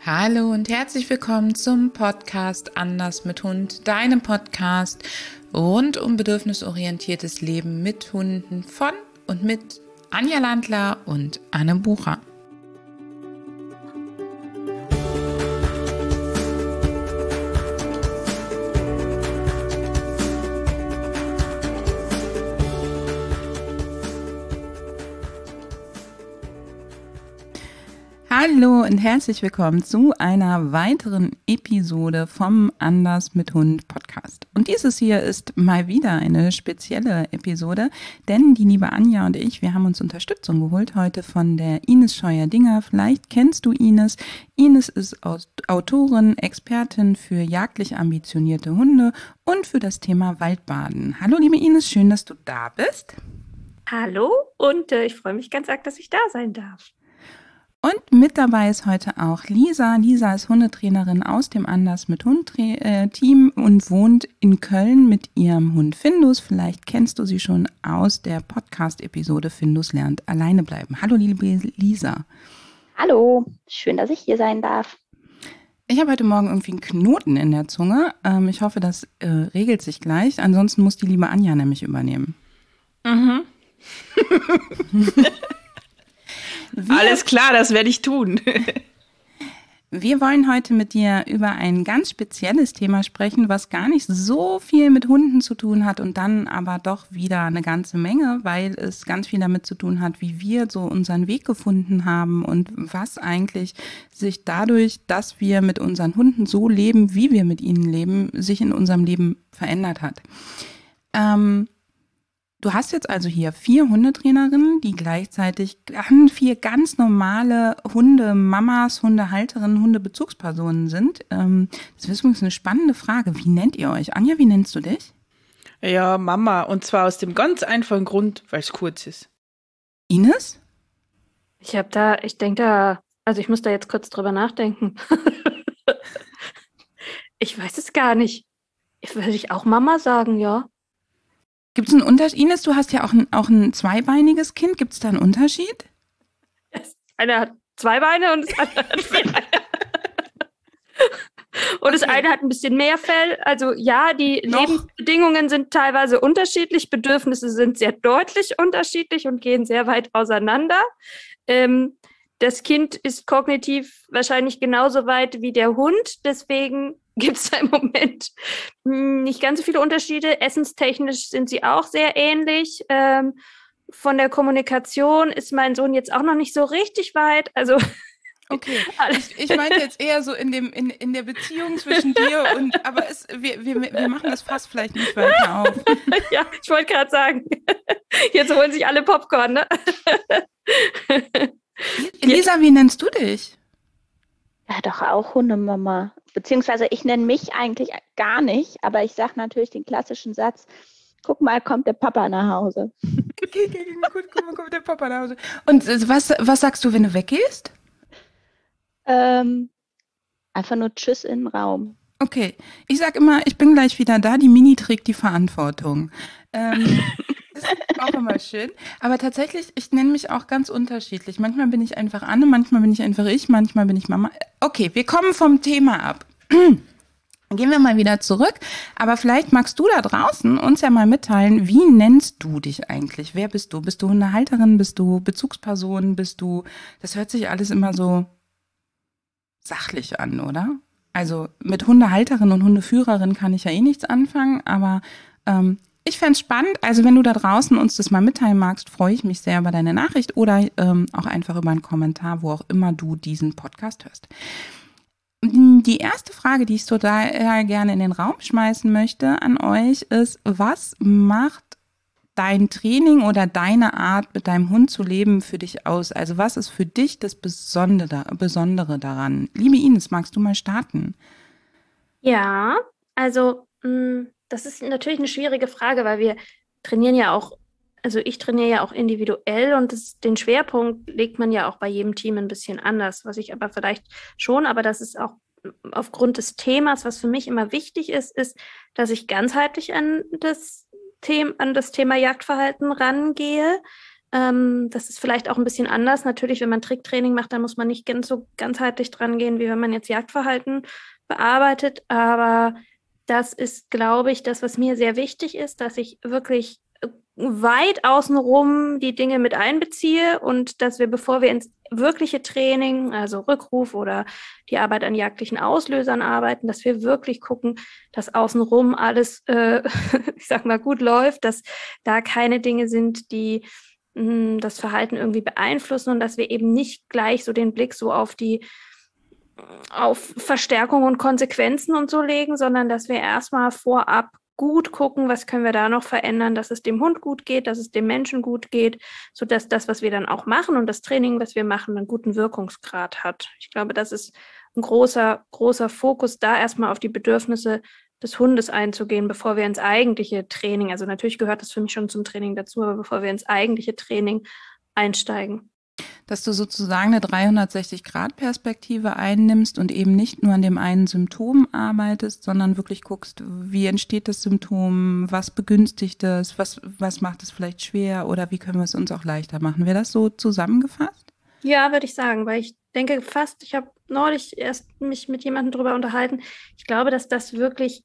Hallo und herzlich willkommen zum Podcast Anders mit Hund, deinem Podcast rund um bedürfnisorientiertes Leben mit Hunden von und mit Anja Landler und Anne Bucher. Hallo und herzlich willkommen zu einer weiteren Episode vom Anders mit Hund Podcast. Und dieses hier ist mal wieder eine spezielle Episode, denn die liebe Anja und ich, wir haben uns Unterstützung geholt heute von der Ines Scheuer-Dinger. Vielleicht kennst du Ines. Ines ist Autorin, Expertin für jagdlich ambitionierte Hunde und für das Thema Waldbaden. Hallo liebe Ines, schön, dass du da bist. Hallo und ich freue mich ganz arg, dass ich da sein darf. Und mit dabei ist heute auch Lisa. Lisa ist Hundetrainerin aus dem Anders mit Hund Team und wohnt in Köln mit ihrem Hund Findus. Vielleicht kennst du sie schon aus der Podcast-Episode Findus lernt alleine bleiben. Hallo liebe Lisa. Hallo, schön, dass ich hier sein darf. Ich habe heute Morgen irgendwie einen Knoten in der Zunge. Ich hoffe, das regelt sich gleich. Ansonsten muss die liebe Anja nämlich übernehmen. Mhm. Alles klar, das werde ich tun. Wir wollen heute mit dir über ein ganz spezielles Thema sprechen, was gar nicht so viel mit Hunden zu tun hat und dann aber doch wieder eine ganze Menge, weil es ganz viel damit zu tun hat, wie wir so unseren Weg gefunden haben und was eigentlich sich dadurch, dass wir mit unseren Hunden so leben, wie wir mit ihnen leben, sich in unserem Leben verändert hat. Du hast jetzt also hier 4 Hundetrainerinnen, die gleichzeitig 4 ganz normale Hundemamas, Hundehalterinnen, Hundebezugspersonen sind. Das ist übrigens eine spannende Frage. Wie nennt ihr euch? Anja, wie nennst du dich? Ja, Mama. Und zwar aus dem ganz einfachen Grund, weil es kurz ist. Ines? Ich muss da jetzt kurz drüber nachdenken. Ich weiß es gar nicht. Würde ich auch Mama sagen, ja. Gibt es einen Unterschied? Ines, du hast ja auch ein zweibeiniges Kind. Gibt es da einen Unterschied? Das eine hat 2 Beine und das andere hat 4 Beine. Und das eine hat ein bisschen mehr Fell. Also ja, die Lebensbedingungen sind teilweise unterschiedlich. Bedürfnisse sind sehr deutlich unterschiedlich und gehen sehr weit auseinander. Das Kind ist kognitiv wahrscheinlich genauso weit wie der Hund. Deswegen gibt es da im Moment nicht ganz so viele Unterschiede. Essenstechnisch sind sie auch sehr ähnlich. Von der Kommunikation ist mein Sohn jetzt auch noch nicht so richtig weit. Also okay, ich meinte jetzt eher so in der Beziehung zwischen dir und, aber wir machen das Fass vielleicht nicht weiter auf. Ja, ich wollte gerade sagen, jetzt holen sich alle Popcorn, ne? Lisa, wie nennst du dich? Ja, doch auch Hundemama. Beziehungsweise ich nenne mich eigentlich gar nicht, aber ich sage natürlich den klassischen Satz, guck mal, kommt der Papa nach Hause. Gut, guck mal, kommt der Papa nach Hause. Und was sagst du, wenn du weggehst? Einfach nur Tschüss in den Raum. Okay, ich sag immer, ich bin gleich wieder da, die Mini trägt die Verantwortung. Das ist auch immer schön. Aber tatsächlich, ich nenne mich auch ganz unterschiedlich. Manchmal bin ich einfach Anne, manchmal bin ich einfach ich, manchmal bin ich Mama. Okay, wir kommen vom Thema ab. Gehen wir mal wieder zurück. Aber vielleicht magst du da draußen uns ja mal mitteilen, wie nennst du dich eigentlich? Wer bist du? Bist du Hundehalterin? Bist du Bezugsperson? Das hört sich alles immer so sachlich an, oder? Also mit Hundehalterin und Hundeführerin kann ich ja eh nichts anfangen, aber ich fände es spannend, also wenn du da draußen uns das mal mitteilen magst, freue ich mich sehr über deine Nachricht oder auch einfach über einen Kommentar, wo auch immer du diesen Podcast hörst. Die erste Frage, die ich total gerne in den Raum schmeißen möchte an euch ist, was macht dein Training oder deine Art, mit deinem Hund zu leben, für dich aus? Also was ist für dich das Besondere daran? Liebe Ines, magst du mal starten? Ja, also das ist natürlich eine schwierige Frage, weil wir trainieren ja auch, also ich trainiere ja auch individuell und den Schwerpunkt legt man ja auch bei jedem Team ein bisschen anders, was ich aber vielleicht schon, aber das ist auch aufgrund des Themas, was für mich immer wichtig ist, dass ich ganzheitlich an das Thema Jagdverhalten rangehe. Das ist vielleicht auch ein bisschen anders. Natürlich, wenn man Tricktraining macht, dann muss man nicht ganz so ganzheitlich dran gehen, wie wenn man jetzt Jagdverhalten bearbeitet. Aber das ist, glaube ich, das, was mir sehr wichtig ist, dass ich wirklich weit außenrum die Dinge mit einbeziehe und dass wir, bevor wir ins wirkliche Training, also Rückruf oder die Arbeit an jagdlichen Auslösern arbeiten, dass wir wirklich gucken, dass außenrum alles, ich sag mal, gut läuft, dass da keine Dinge sind, die das Verhalten irgendwie beeinflussen und dass wir eben nicht gleich so den Blick so auf Verstärkung und Konsequenzen und so legen, sondern dass wir erstmal vorab gut gucken, was können wir da noch verändern, dass es dem Hund gut geht, dass es dem Menschen gut geht, sodass das, was wir dann auch machen und das Training, was wir machen, einen guten Wirkungsgrad hat. Ich glaube, das ist ein großer, großer Fokus, da erstmal auf die Bedürfnisse des Hundes einzugehen, bevor wir ins eigentliche Training, also natürlich gehört das für mich schon zum Training dazu, aber bevor wir ins eigentliche Training einsteigen. Dass du sozusagen eine 360-Grad-Perspektive einnimmst und eben nicht nur an dem einen Symptom arbeitest, sondern wirklich guckst, wie entsteht das Symptom, was begünstigt es, was macht es vielleicht schwer oder wie können wir es uns auch leichter machen. Wäre das so zusammengefasst? Ja, würde ich sagen, weil ich denke ich habe neulich erst mich mit jemandem drüber unterhalten. Ich glaube, dass das wirklich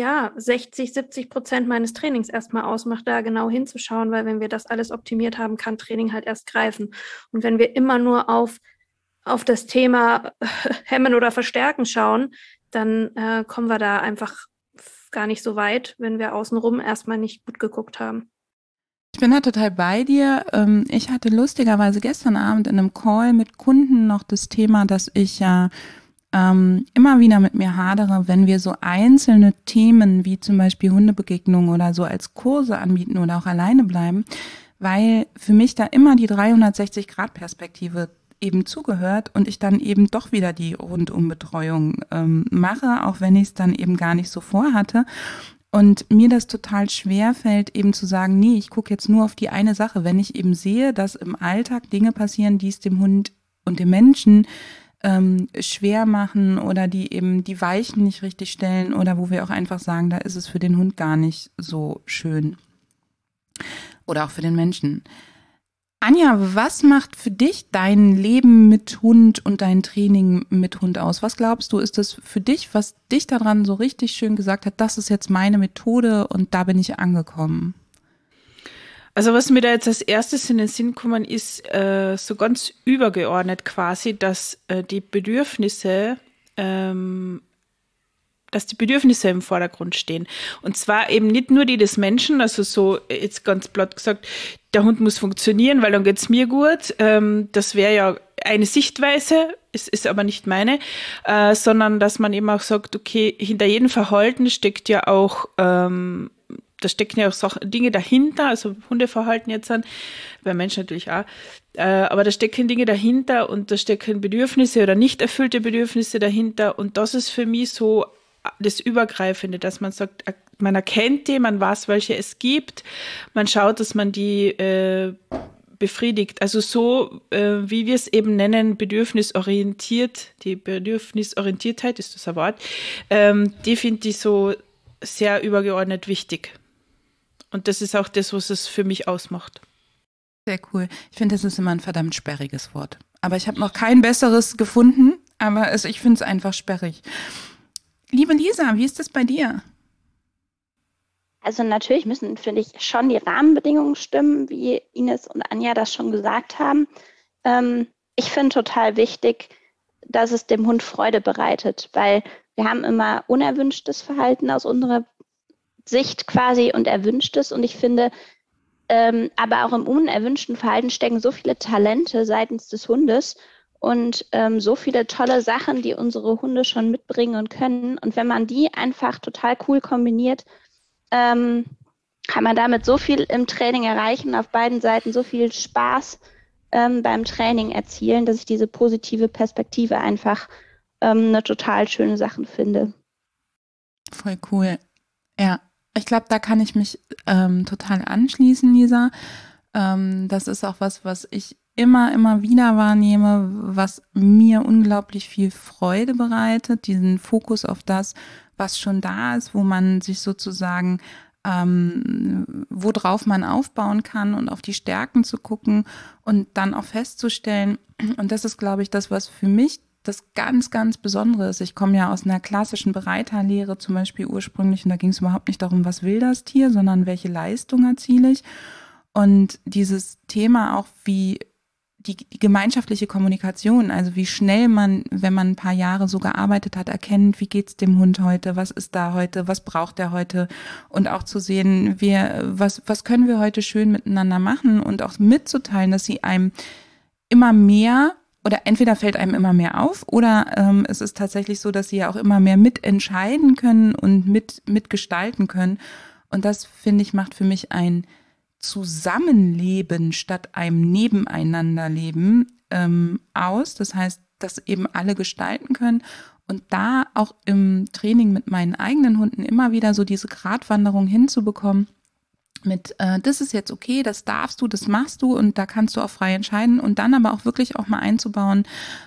60-70% meines Trainings erstmal ausmacht, da genau hinzuschauen, weil wenn wir das alles optimiert haben, kann Training halt erst greifen. Und wenn wir immer nur auf das Thema Hemmen oder Verstärken schauen, dann kommen wir da einfach gar nicht so weit, wenn wir außenrum erstmal nicht gut geguckt haben. Ich bin da total bei dir. Ich hatte lustigerweise gestern Abend in einem Call mit Kunden noch das Thema, dass ich ja immer wieder mit mir hadere, wenn wir so einzelne Themen wie zum Beispiel Hundebegegnungen oder so als Kurse anbieten oder auch alleine bleiben, weil für mich da immer die 360-Grad-Perspektive eben zugehört und ich dann eben doch wieder die Rundumbetreuung mache, auch wenn ich es dann eben gar nicht so vorhatte. Und mir das total schwer fällt, eben zu sagen, nee, ich gucke jetzt nur auf die eine Sache. Wenn ich eben sehe, dass im Alltag Dinge passieren, die es dem Hund und dem Menschen schwer machen oder die eben die Weichen nicht richtig stellen oder wo wir auch einfach sagen, da ist es für den Hund gar nicht so schön. Oder auch für den Menschen. Anja, was macht für dich dein Leben mit Hund und dein Training mit Hund aus? Was glaubst du, ist das für dich, was dich daran so richtig schön gesagt hat, das ist jetzt meine Methode und da bin ich angekommen? Also was mir da jetzt als erstes in den Sinn gekommen ist, so ganz übergeordnet quasi, dass die Bedürfnisse im Vordergrund stehen. Und zwar eben nicht nur die des Menschen, also so jetzt ganz platt gesagt, der Hund muss funktionieren, weil dann geht's mir gut. Das wäre ja eine Sichtweise, ist aber nicht meine, sondern dass man eben auch sagt, okay, hinter jedem Verhalten steckt ja auch da stecken ja auch Dinge dahinter, also Hundeverhalten jetzt an, bei Menschen natürlich auch, aber da stecken Dinge dahinter und da stecken Bedürfnisse oder nicht erfüllte Bedürfnisse dahinter und das ist für mich so das Übergreifende, dass man sagt, man erkennt die, man weiß, welche es gibt, man schaut, dass man die befriedigt. Also so, wie wir es eben nennen, bedürfnisorientiert, die Bedürfnisorientiertheit, ist das ein Wort, die finde ich so sehr übergeordnet wichtig. Und das ist auch das, was es für mich ausmacht. Sehr cool. Ich finde, das ist immer ein verdammt sperriges Wort. Aber ich habe noch kein besseres gefunden, aber ich finde es einfach sperrig. Liebe Lisa, wie ist das bei dir? Also natürlich müssen, finde ich, schon die Rahmenbedingungen stimmen, wie Ines und Anja das schon gesagt haben. Ich finde total wichtig, dass es dem Hund Freude bereitet, weil wir haben immer unerwünschtes Verhalten aus unserer Sicht quasi und erwünschtes. Und ich finde, aber auch im unerwünschten Verhalten stecken so viele Talente seitens des Hundes und so viele tolle Sachen, die unsere Hunde schon mitbringen und können. Und wenn man die einfach total cool kombiniert, kann man damit so viel im Training erreichen, auf beiden Seiten so viel Spaß beim Training erzielen, dass ich diese positive Perspektive einfach eine total schöne Sache finde. Voll cool. Ja, ich glaube, da kann ich mich total anschließen, Lisa. Das ist auch was ich immer wieder wahrnehme, was mir unglaublich viel Freude bereitet, diesen Fokus auf das, was schon da ist, wo man sich sozusagen worauf man aufbauen kann und auf die Stärken zu gucken und dann auch festzustellen. Und das ist, glaube ich, das, was für mich das ganz, ganz Besondere ist. Ich komme ja aus einer klassischen Bereiterlehre zum Beispiel ursprünglich und da ging es überhaupt nicht darum, was will das Tier, sondern welche Leistung erziele ich. Und dieses Thema auch wie die gemeinschaftliche Kommunikation, also wie schnell man, wenn man ein paar Jahre so gearbeitet hat, erkennt, wie geht's dem Hund heute, was ist da heute, was braucht der heute und auch zu sehen, was können wir heute schön miteinander machen und auch mitzuteilen, dass sie einem immer mehr oder entweder fällt einem immer mehr auf oder es ist tatsächlich so, dass sie ja auch immer mehr mitentscheiden können und mitgestalten können und das, finde ich, macht für mich ein Zusammenleben statt einem Nebeneinanderleben aus. Das heißt, dass eben alle gestalten können und da auch im Training mit meinen eigenen Hunden immer wieder so diese Gratwanderung hinzubekommen mit, das ist jetzt okay, das darfst du, das machst du und da kannst du auch frei entscheiden und dann aber auch wirklich auch mal einzubauen,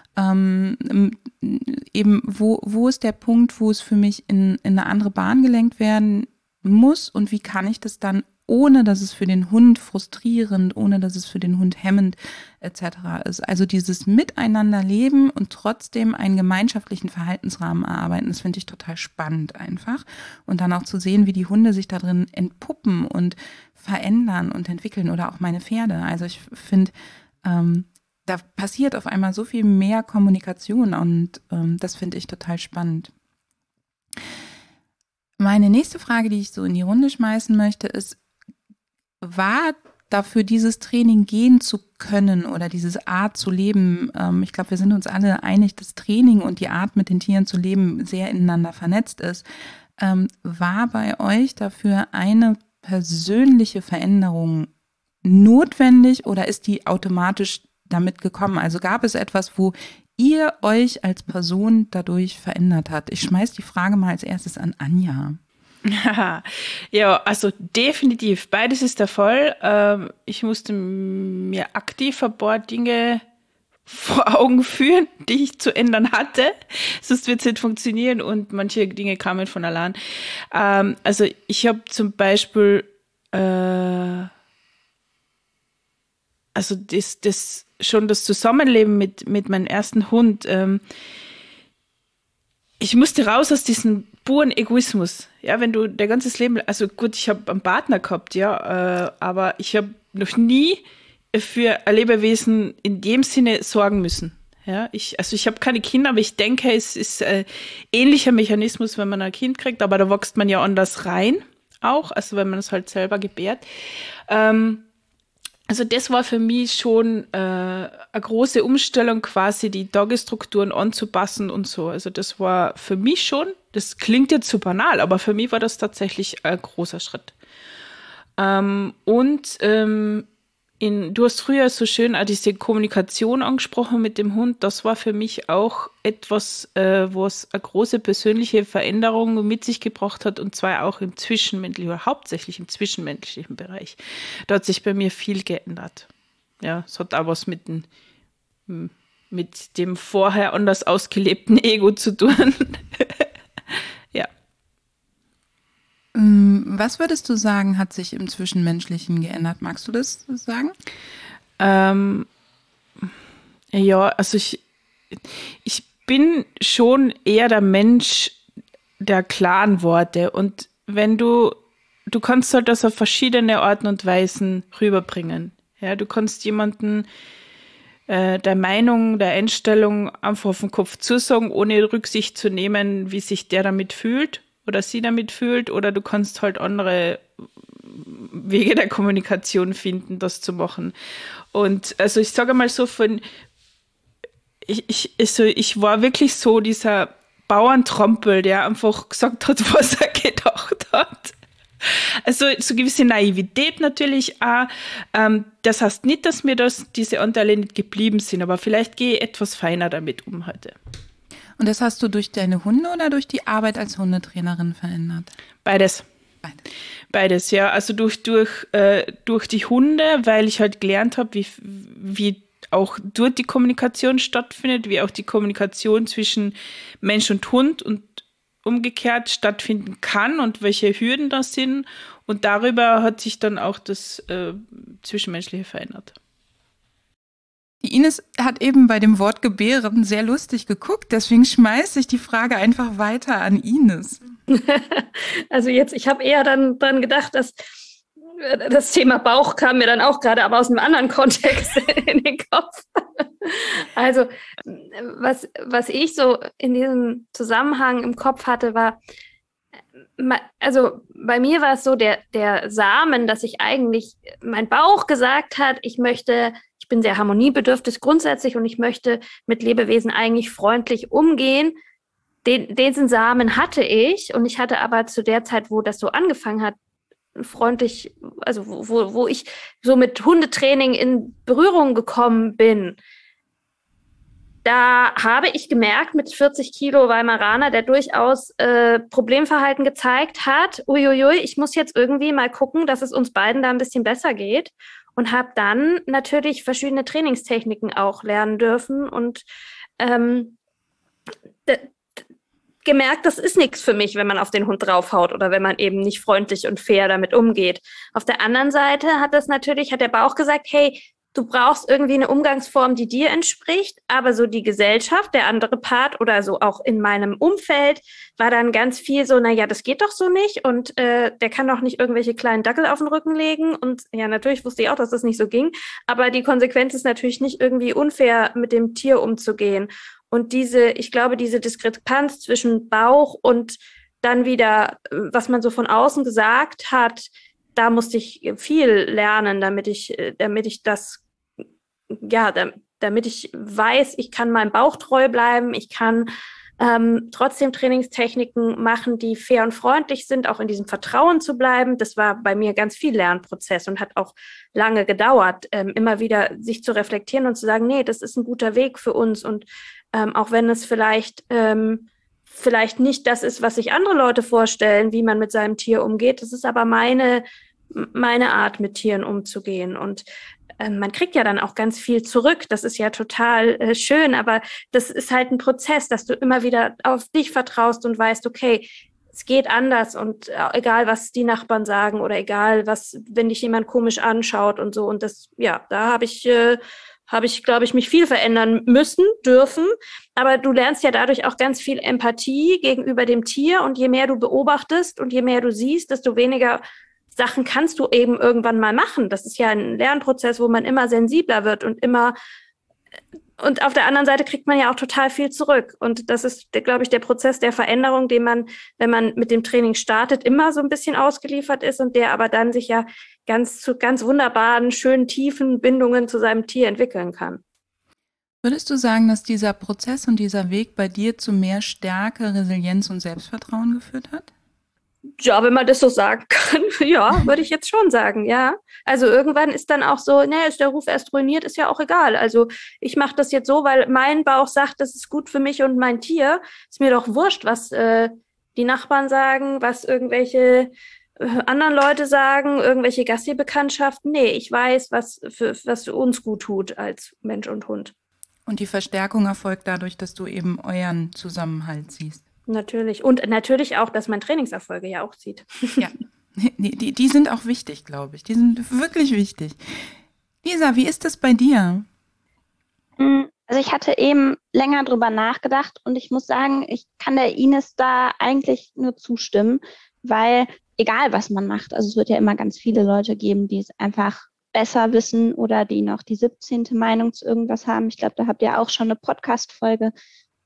eben wo ist der Punkt, wo es für mich in eine andere Bahn gelenkt werden muss und wie kann ich das dann ohne dass es für den Hund frustrierend, ohne dass es für den Hund hemmend etc. ist. Also dieses Miteinanderleben und trotzdem einen gemeinschaftlichen Verhaltensrahmen erarbeiten, das finde ich total spannend einfach. Und dann auch zu sehen, wie die Hunde sich da drin entpuppen und verändern und entwickeln oder auch meine Pferde. Also ich finde, da passiert auf einmal so viel mehr Kommunikation und das finde ich total spannend. Meine nächste Frage, die ich so in die Runde schmeißen möchte, ist, war dafür dieses Training gehen zu können oder diese Art zu leben, ich glaube, wir sind uns alle einig, dass Training und die Art, mit den Tieren zu leben, sehr ineinander vernetzt ist. War bei euch dafür eine persönliche Veränderung notwendig oder ist die automatisch damit gekommen? Also gab es etwas, wo ihr euch als Person dadurch verändert habt? Ich schmeiß die Frage mal als erstes an Anja. Ja, also definitiv. Beides ist der Fall. Ich musste mir aktiv ein paar Dinge vor Augen führen, die ich zu ändern hatte. Sonst wird es nicht funktionieren und manche Dinge kamen von allein. Also ich habe zum Beispiel also das Zusammenleben mit meinem ersten Hund. Ich musste raus aus diesem puren Egoismus. Ja, wenn du dein ganzes Leben, also gut, ich habe einen Partner gehabt, ja, aber ich habe noch nie für ein Lebewesen in dem Sinne sorgen müssen. Ja, ich habe keine Kinder, aber ich denke, es ist ähnlicher Mechanismus, wenn man ein Kind kriegt, aber da wächst man ja anders rein auch, also wenn man es halt selber gebärt. Also das war für mich schon eine große Umstellung, quasi die Tagesstrukturen anzupassen und so. Also das war für mich schon, das klingt jetzt so banal, aber für mich war das tatsächlich ein großer Schritt. Du hast früher so schön auch diese Kommunikation angesprochen mit dem Hund. Das war für mich auch etwas, was eine große persönliche Veränderung mit sich gebracht hat, und zwar auch im zwischenmenschlichen, oder hauptsächlich im zwischenmenschlichen Bereich. Da hat sich bei mir viel geändert. Ja, es hat auch was mit dem vorher anders ausgelebten Ego zu tun. Ja. Was würdest du sagen, hat sich im Zwischenmenschlichen geändert? Magst du das sagen? Ja, also ich bin schon eher der Mensch der klaren Worte, und wenn du kannst halt das auf verschiedene Arten und Weisen rüberbringen. Ja, du kannst jemanden der Meinung, der Einstellung einfach auf den Kopf zusagen, ohne Rücksicht zu nehmen, wie sich der damit fühlt oder sie damit fühlt, oder du kannst halt andere Wege der Kommunikation finden, das zu machen. Und also ich sage mal so, ich war wirklich so dieser Bauerntrompel, der einfach gesagt hat, was er gedacht hat. Also so gewisse Naivität natürlich auch. Das heißt nicht, dass mir diese Anteile nicht geblieben sind, aber vielleicht gehe ich etwas feiner damit um heute. Und das hast du durch deine Hunde oder durch die Arbeit als Hundetrainerin verändert? Beides. Beides, ja. Also durch die Hunde, weil ich halt gelernt habe, wie auch dort die Kommunikation stattfindet, wie auch die Kommunikation zwischen Mensch und Hund und umgekehrt stattfinden kann und welche Hürden das sind. Und darüber hat sich dann auch das Zwischenmenschliche verändert. Die Ines hat eben bei dem Wort gebären sehr lustig geguckt, deswegen schmeiße ich die Frage einfach weiter an Ines. Also ich habe eher dann dran gedacht, dass das Thema Bauch kam mir dann auch gerade, aber aus einem anderen Kontext in den Kopf. Also was ich so in diesem Zusammenhang im Kopf hatte, war, also bei mir war es so, der Samen, dass ich eigentlich, mein Bauch gesagt hat, ich bin sehr harmoniebedürftig grundsätzlich und ich möchte mit Lebewesen eigentlich freundlich umgehen. Diesen Samen hatte ich und ich hatte aber zu der Zeit, wo das so angefangen hat, freundlich, also wo ich so mit Hundetraining in Berührung gekommen bin, da habe ich gemerkt, mit 40 Kilo Weimaraner, der durchaus Problemverhalten gezeigt hat, uiuiui, ich muss jetzt irgendwie mal gucken, dass es uns beiden da ein bisschen besser geht, und habe dann natürlich verschiedene Trainingstechniken auch lernen dürfen und gemerkt, das ist nichts für mich, wenn man auf den Hund draufhaut oder wenn man eben nicht freundlich und fair damit umgeht. Auf der anderen Seite hat der Bauch gesagt, hey, du brauchst irgendwie eine Umgangsform, die dir entspricht, aber so die Gesellschaft, der andere Part oder so auch in meinem Umfeld war dann ganz viel so, naja, das geht doch so nicht und der kann doch nicht irgendwelche kleinen Dackel auf den Rücken legen, und ja, natürlich wusste ich auch, dass das nicht so ging, aber die Konsequenz ist natürlich nicht irgendwie unfair mit dem Tier umzugehen. Und ich glaube, diese Diskrepanz zwischen Bauch und dann wieder, was man so von außen gesagt hat, da musste ich viel lernen, damit ich weiß, ich kann meinem Bauch treu bleiben, ich kann trotzdem Trainingstechniken machen, die fair und freundlich sind, auch in diesem Vertrauen zu bleiben. Das war bei mir ganz viel Lernprozess und hat auch lange gedauert, immer wieder sich zu reflektieren und zu sagen, nee, das ist ein guter Weg für uns, und auch wenn es vielleicht nicht das ist, was sich andere Leute vorstellen, wie man mit seinem Tier umgeht, das ist aber meine Art, mit Tieren umzugehen. Und man kriegt ja dann auch ganz viel zurück. Das ist ja total schön, aber das ist halt ein Prozess, dass du immer wieder auf dich vertraust und weißt, okay, es geht anders, und egal, was die Nachbarn sagen oder egal, wenn dich jemand komisch anschaut und so. Und das, ja, da habe ich, glaube ich, mich viel verändern dürfen. Aber du lernst ja dadurch auch ganz viel Empathie gegenüber dem Tier, und je mehr du beobachtest und je mehr du siehst, desto weniger Sachen kannst du eben irgendwann mal machen. Das ist ja ein Lernprozess, wo man immer sensibler wird und auf der anderen Seite kriegt man ja auch total viel zurück. Und das ist, glaube ich, der Prozess der Veränderung, den man, wenn man mit dem Training startet, immer so ein bisschen ausgeliefert ist, und der aber dann sich ja zu ganz wunderbaren, schönen, tiefen Bindungen zu seinem Tier entwickeln kann. Würdest du sagen, dass dieser Prozess und dieser Weg bei dir zu mehr Stärke, Resilienz und Selbstvertrauen geführt hat? Ja, wenn man das so sagen kann, ja, würde ich jetzt schon sagen, ja. Also irgendwann ist dann auch so, ist der Ruf erst ruiniert, ist ja auch egal. Also ich mache das jetzt so, weil mein Bauch sagt, das ist gut für mich und mein Tier. Ist mir doch wurscht, was die Nachbarn sagen, was irgendwelche anderen Leute sagen, irgendwelche Gassi-Bekanntschaften. Nee, ich weiß, was uns gut tut als Mensch und Hund. Und die Verstärkung erfolgt dadurch, dass du eben euren Zusammenhalt siehst. Natürlich. Und natürlich auch, dass man Trainingserfolge ja auch sieht. Ja, die sind auch wichtig, glaube ich. Die sind wirklich wichtig. Lisa, wie ist das bei dir? Also ich hatte eben länger drüber nachgedacht, und ich muss sagen, ich kann der Ines da eigentlich nur zustimmen, weil egal, was man macht, also es wird ja immer ganz viele Leute geben, die es einfach besser wissen oder die noch die 17. Meinung zu irgendwas haben. Ich glaube, da habt ihr auch schon eine Podcast-Folge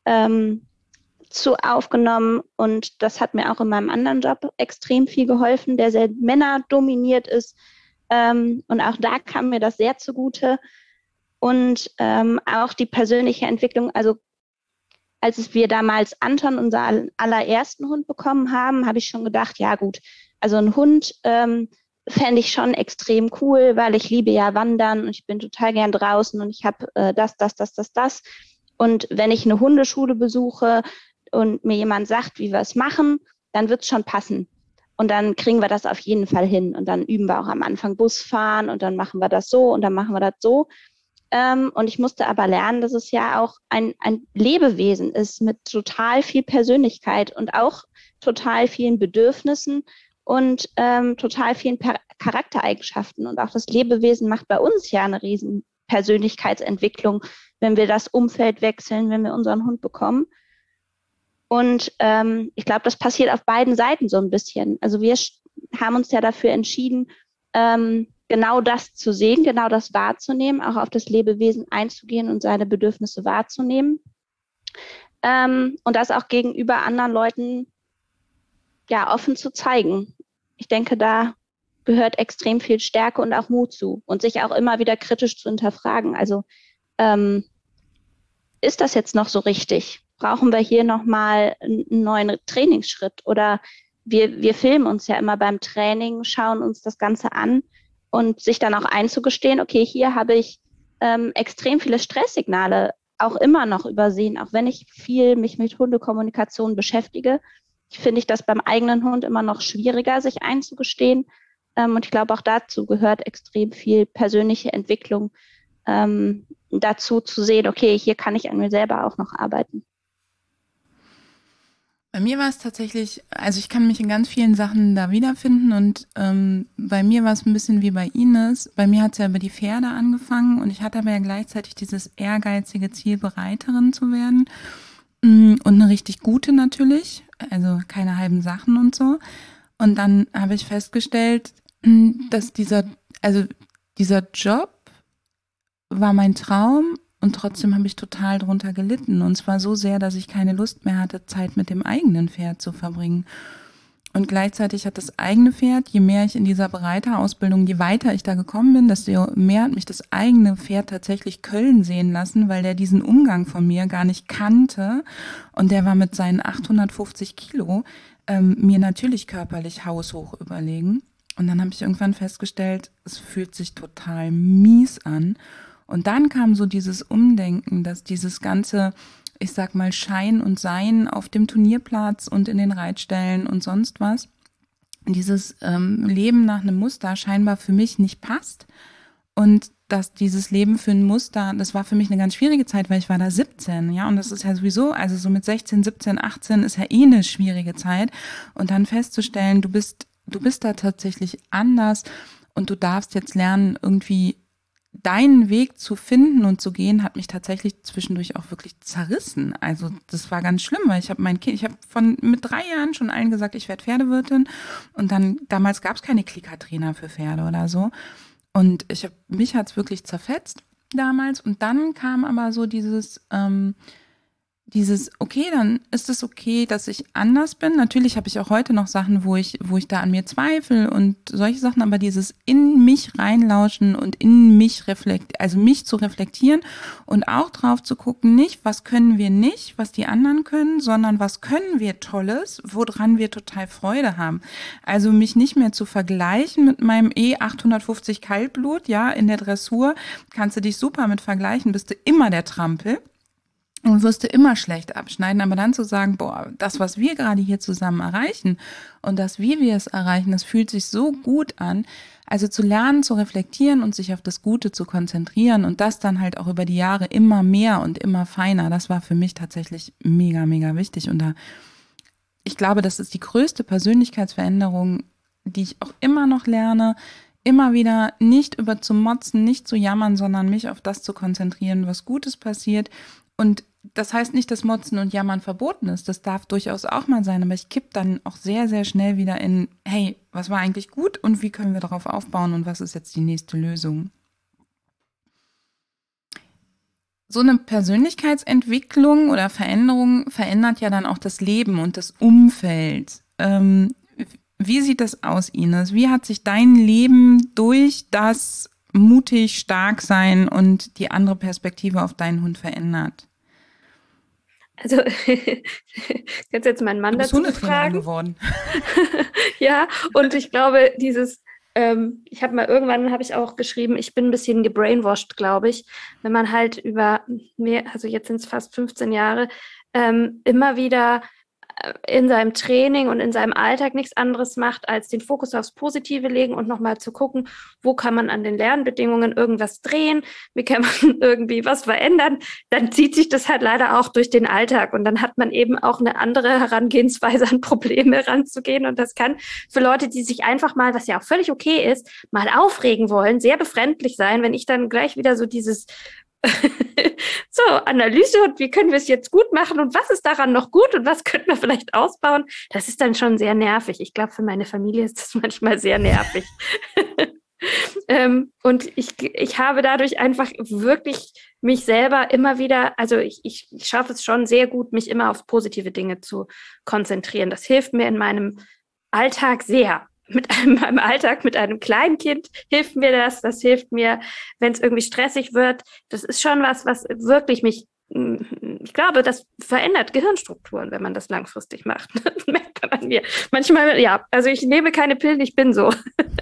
zu aufgenommen, und das hat mir auch in meinem anderen Job extrem viel geholfen, der sehr männerdominiert ist, und auch da kam mir das sehr zugute, und auch die persönliche Entwicklung, also als wir damals Anton, unseren allerersten Hund, bekommen haben, habe ich schon gedacht, ja gut, also ein Hund fände ich schon extrem cool, weil ich liebe ja Wandern und ich bin total gern draußen und ich habe das. Und wenn ich eine Hundeschule besuche und mir jemand sagt, wie wir es machen, dann wird es schon passen. Und dann kriegen wir das auf jeden Fall hin. Und dann üben wir auch am Anfang Bus fahren und dann machen wir das so und dann machen wir das so. Und ich musste aber lernen, dass es ja auch ein Lebewesen ist mit total viel Persönlichkeit und auch total vielen Bedürfnissen. und total vielen Charaktereigenschaften. Und auch das Lebewesen macht bei uns ja eine riesen Persönlichkeitsentwicklung, wenn wir das Umfeld wechseln, wenn wir unseren Hund bekommen. Und ich glaube, das passiert auf beiden Seiten so ein bisschen. Also wir haben uns ja dafür entschieden, genau das zu sehen, genau das wahrzunehmen, auch auf das Lebewesen einzugehen und seine Bedürfnisse wahrzunehmen. Und das auch gegenüber anderen Leuten ja offen zu zeigen. Ich denke, da gehört extrem viel Stärke und auch Mut zu und sich auch immer wieder kritisch zu hinterfragen. Also ist das jetzt noch so richtig? Brauchen wir hier nochmal einen neuen Trainingsschritt? Oder wir filmen uns ja immer beim Training, schauen uns das Ganze an und sich dann auch einzugestehen, okay, hier habe ich extrem viele Stresssignale auch immer noch übersehen, auch wenn ich viel mich mit Hundekommunikation beschäftige, finde ich das beim eigenen Hund immer noch schwieriger, sich einzugestehen. Und ich glaube, auch dazu gehört extrem viel persönliche Entwicklung, dazu zu sehen, okay, hier kann ich an mir selber auch noch arbeiten. Bei mir war es tatsächlich, also ich kann mich in ganz vielen Sachen da wiederfinden und bei mir war es ein bisschen wie bei Ines. Bei mir hat es ja über die Pferde angefangen und ich hatte aber ja gleichzeitig dieses ehrgeizige Ziel, Bereiterin zu werden und eine richtig gute natürlich, also keine halben Sachen und so. Und dann habe ich festgestellt, dass dieser Job war mein Traum. Und trotzdem habe ich total drunter gelitten. Und zwar so sehr, dass ich keine Lust mehr hatte, Zeit mit dem eigenen Pferd zu verbringen. Und gleichzeitig hat das eigene Pferd, je mehr ich in dieser Bereiterausbildung, je weiter ich da gekommen bin, desto mehr hat mich das eigene Pferd tatsächlich Köln sehen lassen, weil der diesen Umgang von mir gar nicht kannte. Und der war mit seinen 850 Kilo mir natürlich körperlich haushoch überlegen. Und dann habe ich irgendwann festgestellt, es fühlt sich total mies an. Und dann kam so dieses Umdenken, dass dieses ganze, ich sag mal, Schein und Sein auf dem Turnierplatz und in den Reitstellen und sonst was, dieses Leben nach einem Muster scheinbar für mich nicht passt. Und dass dieses Leben für ein Muster, das war für mich eine ganz schwierige Zeit, weil ich war da 17, ja, und das ist ja sowieso, also so mit 16, 17, 18 ist ja eine schwierige Zeit. Und dann festzustellen, du bist da tatsächlich anders und du darfst jetzt lernen, irgendwie deinen Weg zu finden und zu gehen, hat mich tatsächlich zwischendurch auch wirklich zerrissen. Also das war ganz schlimm, weil ich habe mit 3 Jahren schon allen gesagt, ich werde Pferdewirtin und dann, damals gab es keine Klickertrainer für Pferde oder so und mich hat es wirklich zerfetzt damals und dann kam aber so dieses, okay, dann ist es okay, dass ich anders bin. Natürlich habe ich auch heute noch Sachen, wo ich da an mir zweifle und solche Sachen, aber dieses in mich reinlauschen und in mich mich zu reflektieren und auch drauf zu gucken, nicht, was können wir nicht, was die anderen können, sondern was können wir Tolles, woran wir total Freude haben. Also mich nicht mehr zu vergleichen mit meinem 850 Kaltblut, ja, in der Dressur kannst du dich super mit vergleichen, bist du immer der Trampel. Und wirst du immer schlecht abschneiden, aber dann zu sagen, boah, das, was wir gerade hier zusammen erreichen und das, wie wir es erreichen, das fühlt sich so gut an. Also zu lernen, zu reflektieren und sich auf das Gute zu konzentrieren und das dann halt auch über die Jahre immer mehr und immer feiner, das war für mich tatsächlich mega, mega wichtig. Und ich glaube, das ist die größte Persönlichkeitsveränderung, die ich auch immer noch lerne, immer wieder nicht über zu motzen, nicht zu jammern, sondern mich auf das zu konzentrieren, was Gutes passiert. Und das heißt nicht, dass Motzen und Jammern verboten ist. Das darf durchaus auch mal sein. Aber ich kipp dann auch sehr, sehr schnell wieder in, hey, was war eigentlich gut und wie können wir darauf aufbauen und was ist jetzt die nächste Lösung? So eine Persönlichkeitsentwicklung oder Veränderung verändert ja dann auch das Leben und das Umfeld. Wie sieht das aus, Ines? Wie hat sich dein Leben durch das mutig, stark sein und die andere Perspektive auf deinen Hund verändert? Also, kannst jetzt meinen Mann dazu fragen. Geworden. Ja, und ich glaube, irgendwann habe ich auch geschrieben, ich bin ein bisschen gebrainwashed, glaube ich, wenn man halt über also jetzt sind es fast 15 Jahre, immer wieder in seinem Training und in seinem Alltag nichts anderes macht, als den Fokus aufs Positive legen und nochmal zu gucken, wo kann man an den Lernbedingungen irgendwas drehen, wie kann man irgendwie was verändern, dann zieht sich das halt leider auch durch den Alltag und dann hat man eben auch eine andere Herangehensweise an Probleme ranzugehen und das kann für Leute, die sich einfach mal, was ja auch völlig okay ist, mal aufregen wollen, sehr befremdlich sein, wenn ich dann gleich wieder so dieses so, Analyse und wie können wir es jetzt gut machen und was ist daran noch gut und was könnten wir vielleicht ausbauen, das ist dann schon sehr nervig. Ich glaube, für meine Familie ist das manchmal sehr nervig. Und ich habe dadurch einfach wirklich mich selber immer wieder, also ich schaffe es schon sehr gut, mich immer auf positive Dinge zu konzentrieren. Das hilft mir in meinem Alltag sehr. Meinem Alltag mit einem kleinen Kind hilft mir das. Das hilft mir, wenn es irgendwie stressig wird. Das ist schon was wirklich ich glaube, das verändert Gehirnstrukturen, wenn man das langfristig macht. Das merkt man an mir. Manchmal, ja, also ich nehme keine Pillen, ich bin so.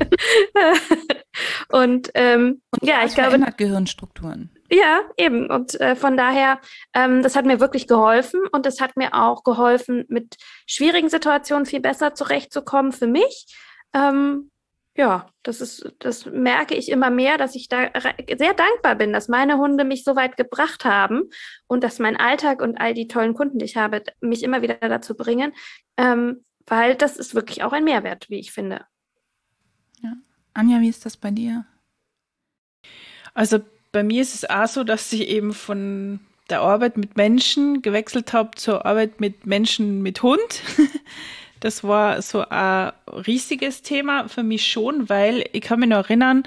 Und ja, ich glaube, verändert Gehirnstrukturen. Ja, eben. Und von daher, das hat mir wirklich geholfen und es hat mir auch geholfen, mit schwierigen Situationen viel besser zurechtzukommen für mich. Ja, das merke ich immer mehr, dass ich da sehr dankbar bin, dass meine Hunde mich so weit gebracht haben und dass mein Alltag und all die tollen Kunden, die ich habe, mich immer wieder dazu bringen, weil das ist wirklich auch ein Mehrwert, wie ich finde. Ja. Anja, wie ist das bei dir? Also bei mir ist es auch so, dass ich eben von der Arbeit mit Menschen gewechselt habe zur Arbeit mit Menschen mit Hund. Das war so ein riesiges Thema für mich schon, weil ich kann mich noch erinnern,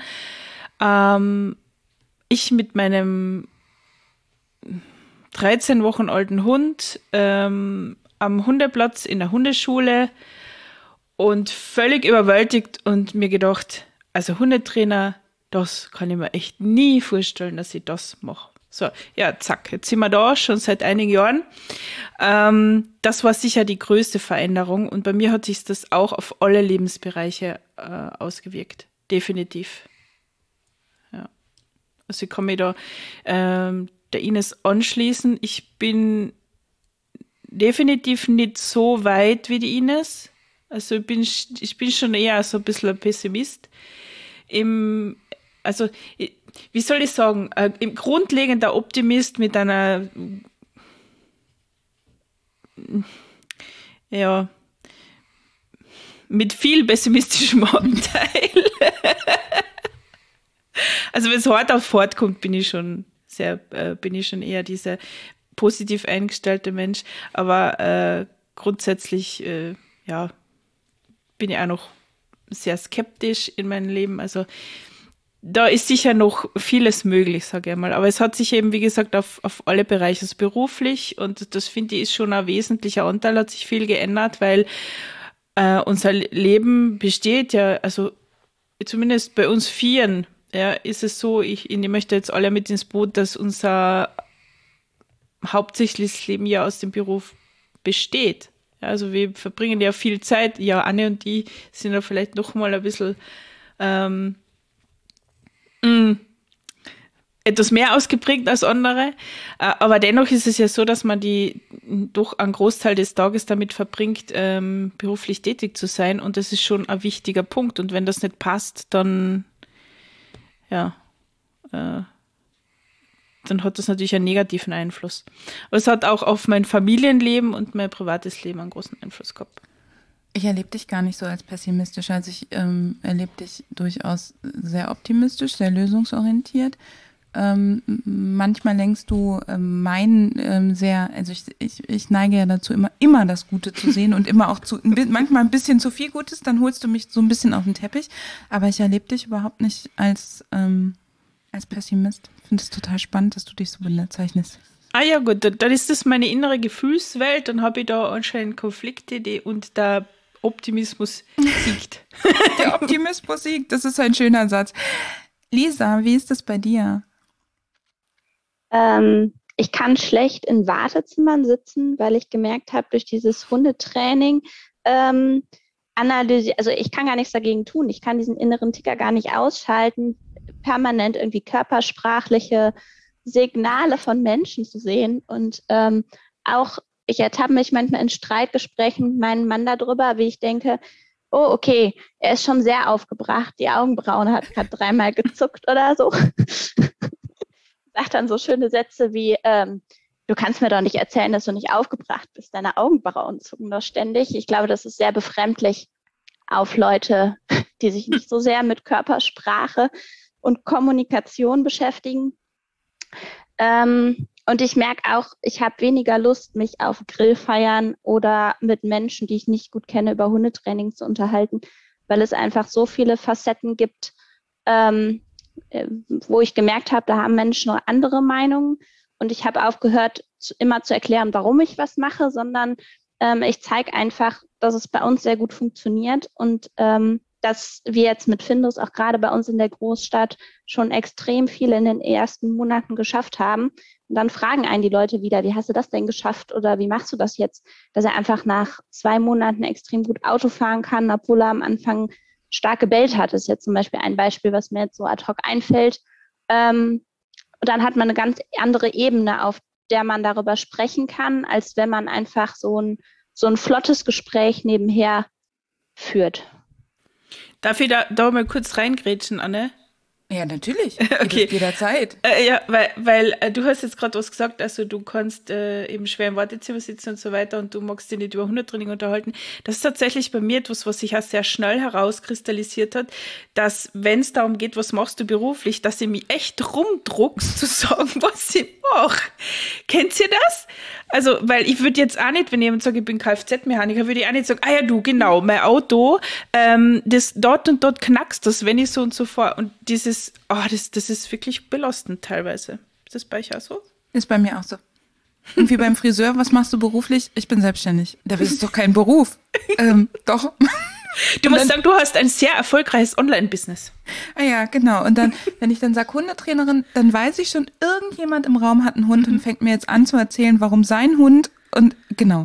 ich mit meinem 13 Wochen alten Hund am Hundeplatz in der Hundeschule und völlig überwältigt und mir gedacht, also Hundetrainer, das kann ich mir echt nie vorstellen, dass ich das mache. So, ja, zack, jetzt sind wir da, schon seit einigen Jahren. Das war sicher die größte Veränderung und bei mir hat sich das auch auf alle Lebensbereiche ausgewirkt. Definitiv. Ja. Also ich kann mich da der Ines anschließen. Ich bin definitiv nicht so weit wie die Ines. Also ich bin schon eher so ein bisschen ein Pessimist. Also wie soll ich sagen, im grundlegender Optimist mit einer, ja, mit viel pessimistischem Anteil. Also wenn es hart auf hart kommt, bin ich schon eher dieser positiv eingestellte Mensch, aber grundsätzlich, ja, bin ich auch noch sehr skeptisch in meinem Leben, also da ist sicher noch vieles möglich, sage ich mal. Aber es hat sich eben, wie gesagt, auf alle Bereiche, also beruflich, und das finde ich ist schon ein wesentlicher Anteil, hat sich viel geändert, weil unser Leben besteht ja, also zumindest bei uns Vieren, ja, ist es so, ich möchte jetzt alle mit ins Boot, dass unser hauptsächliches Leben ja aus dem Beruf besteht. Ja, also wir verbringen ja viel Zeit, ja, Anne und die sind ja vielleicht noch mal ein bisschen etwas mehr ausgeprägt als andere, aber dennoch ist es ja so, dass man doch einen Großteil des Tages damit verbringt, beruflich tätig zu sein und das ist schon ein wichtiger Punkt und wenn das nicht passt, dann ja, dann hat das natürlich einen negativen Einfluss. Aber es hat auch auf mein Familienleben und mein privates Leben einen großen Einfluss gehabt. Ich erlebe dich gar nicht so als pessimistisch, also ich erlebe dich durchaus sehr optimistisch, sehr lösungsorientiert. Manchmal lenkst du sehr, also ich neige ja dazu, immer das Gute zu sehen und immer auch manchmal ein bisschen zu viel Gutes, dann holst du mich so ein bisschen auf den Teppich, aber ich erlebe dich überhaupt nicht als Pessimist. Ich finde es total spannend, dass du dich so bezeichnest. Ah ja gut, dann ist das meine innere Gefühlswelt, dann habe ich da anscheinend Konflikte und der Optimismus siegt. Der Optimismus siegt, das ist ein schöner Satz. Lisa, wie ist das bei dir? Ich kann schlecht in Wartezimmern sitzen, weil ich gemerkt habe, durch dieses Hundetraining also ich kann gar nichts dagegen tun. Ich kann diesen inneren Ticker gar nicht ausschalten, permanent irgendwie körpersprachliche Signale von Menschen zu sehen und auch ich ertappe mich manchmal in Streitgesprächen mit meinem Mann darüber, wie ich denke, oh, okay, er ist schon sehr aufgebracht, die Augenbrauen hat gerade 3-mal gezuckt oder so. Sagt dann so schöne Sätze wie, du kannst mir doch nicht erzählen, dass du nicht aufgebracht bist, deine Augenbrauen zucken doch ständig. Ich glaube, das ist sehr befremdlich auf Leute, die sich nicht so sehr mit Körpersprache und Kommunikation beschäftigen. Und ich merke auch, ich habe weniger Lust, mich auf Grillfeiern oder mit Menschen, die ich nicht gut kenne, über Hundetraining zu unterhalten, weil es einfach so viele Facetten gibt, wo ich gemerkt habe, da haben Menschen noch andere Meinungen. Und ich habe aufgehört, immer zu erklären, warum ich was mache, sondern ich zeige einfach, dass es bei uns sehr gut funktioniert und dass wir jetzt mit Findus auch gerade bei uns in der Großstadt schon extrem viel in den ersten Monaten geschafft haben. Und dann fragen einen die Leute wieder, wie hast du das denn geschafft oder wie machst du das jetzt? Dass er einfach nach 2 Monaten extrem gut Auto fahren kann, obwohl er am Anfang stark gebellt hat. Das ist jetzt zum Beispiel ein Beispiel, was mir jetzt so ad hoc einfällt. Und dann hat man eine ganz andere Ebene, auf der man darüber sprechen kann, als wenn man einfach so ein flottes Gespräch nebenher führt. Darf ich da mal kurz reingrätschen, Anne? Ja, natürlich. Okay. Jederzeit. Ja, weil du hast jetzt gerade was gesagt, also du kannst eben schwer im Wartezimmer sitzen und so weiter und du magst dich nicht über Hundetraining unterhalten. Das ist tatsächlich bei mir etwas, was sich auch sehr schnell herauskristallisiert hat, dass, wenn es darum geht, was machst du beruflich, dass ich mich echt rumdruckst, zu sagen, was ich mache. Kennt ihr das? Also, weil ich würde jetzt auch nicht, wenn jemand sagt, ich bin Kfz-Mechaniker, würde ich auch nicht sagen, ah ja, du, genau, mein Auto, das dort und dort knackst das, wenn ich so und so fahre. Und dieses, das ist wirklich belastend teilweise. Ist das bei euch auch so? Ist bei mir auch so. Und wie beim Friseur, was machst du beruflich? Ich bin selbstständig. Das ist doch kein Beruf. Doch. Du musst sagen, du hast ein sehr erfolgreiches Online-Business. Ah ja, genau. Und dann, wenn ich dann sage Hundetrainerin, dann weiß ich schon, irgendjemand im Raum hat einen Hund und fängt mir jetzt an zu erzählen, warum sein Hund und genau.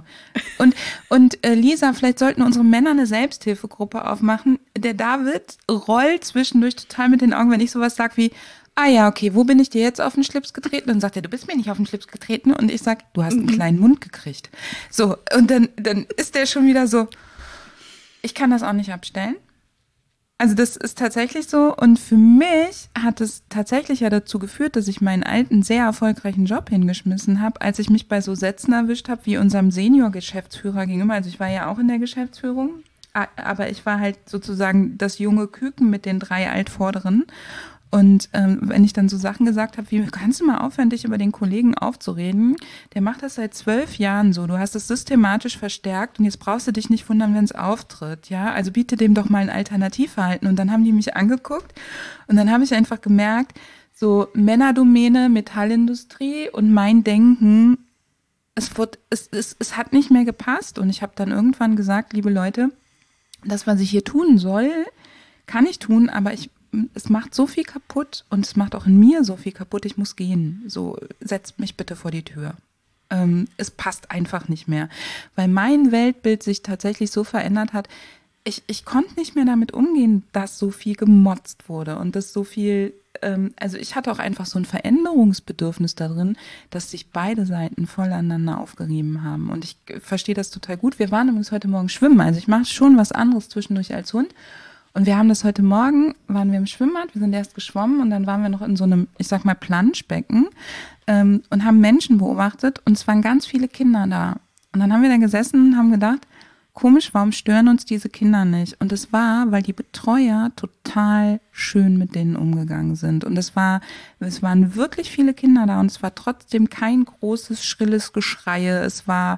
Und Lisa, vielleicht sollten unsere Männer eine Selbsthilfegruppe aufmachen. Der David rollt zwischendurch total mit den Augen, wenn ich sowas sage wie, ah ja, okay, wo bin ich dir jetzt auf den Schlips getreten? Dann sagt er, du bist mir nicht auf den Schlips getreten. Und ich sage, du hast einen kleinen Mund gekriegt. So, und dann ist der schon wieder so, ich kann das auch nicht abstellen. Also das ist tatsächlich so. Und für mich hat es tatsächlich ja dazu geführt, dass ich meinen alten, sehr erfolgreichen Job hingeschmissen habe, als ich mich bei so Sätzen erwischt habe, wie unserem Senior-Geschäftsführer gegenüber. Also ich war ja auch in der Geschäftsführung, aber ich war halt sozusagen das junge Küken mit den 3 Altvorderen. Und wenn ich dann so Sachen gesagt habe, wie, kannst du mal aufhören, dich über den Kollegen aufzureden? Der macht das seit 12 Jahren so. Du hast es systematisch verstärkt und jetzt brauchst du dich nicht wundern, wenn es auftritt. Ja, also biete dem doch mal ein Alternativverhalten. Und dann haben die mich angeguckt und dann habe ich einfach gemerkt, so Männerdomäne, Metallindustrie und mein Denken, es hat nicht mehr gepasst. Und ich habe dann irgendwann gesagt, liebe Leute, das, was ich hier tun soll, kann ich tun, aber es macht so viel kaputt und es macht auch in mir so viel kaputt, ich muss gehen. So, setzt mich bitte vor die Tür. Es passt einfach nicht mehr, weil mein Weltbild sich tatsächlich so verändert hat. Ich konnte nicht mehr damit umgehen, dass so viel gemotzt wurde und dass so viel, also ich hatte auch einfach so ein Veränderungsbedürfnis darin, dass sich beide Seiten voll aneinander aufgerieben haben. Und ich verstehe das total gut. Wir waren übrigens heute Morgen schwimmen, also ich mache schon was anderes zwischendurch als Hund. Und wir haben das heute Morgen, waren wir im Schwimmbad, wir sind erst geschwommen und dann waren wir noch in so einem, ich sag mal, Planschbecken und haben Menschen beobachtet und es waren ganz viele Kinder da. Und dann haben wir da gesessen und haben gedacht, komisch, warum stören uns diese Kinder nicht? Und es war, weil die Betreuer total schön mit denen umgegangen sind. Und es waren wirklich viele Kinder da und es war trotzdem kein großes, schrilles Geschreie. Es war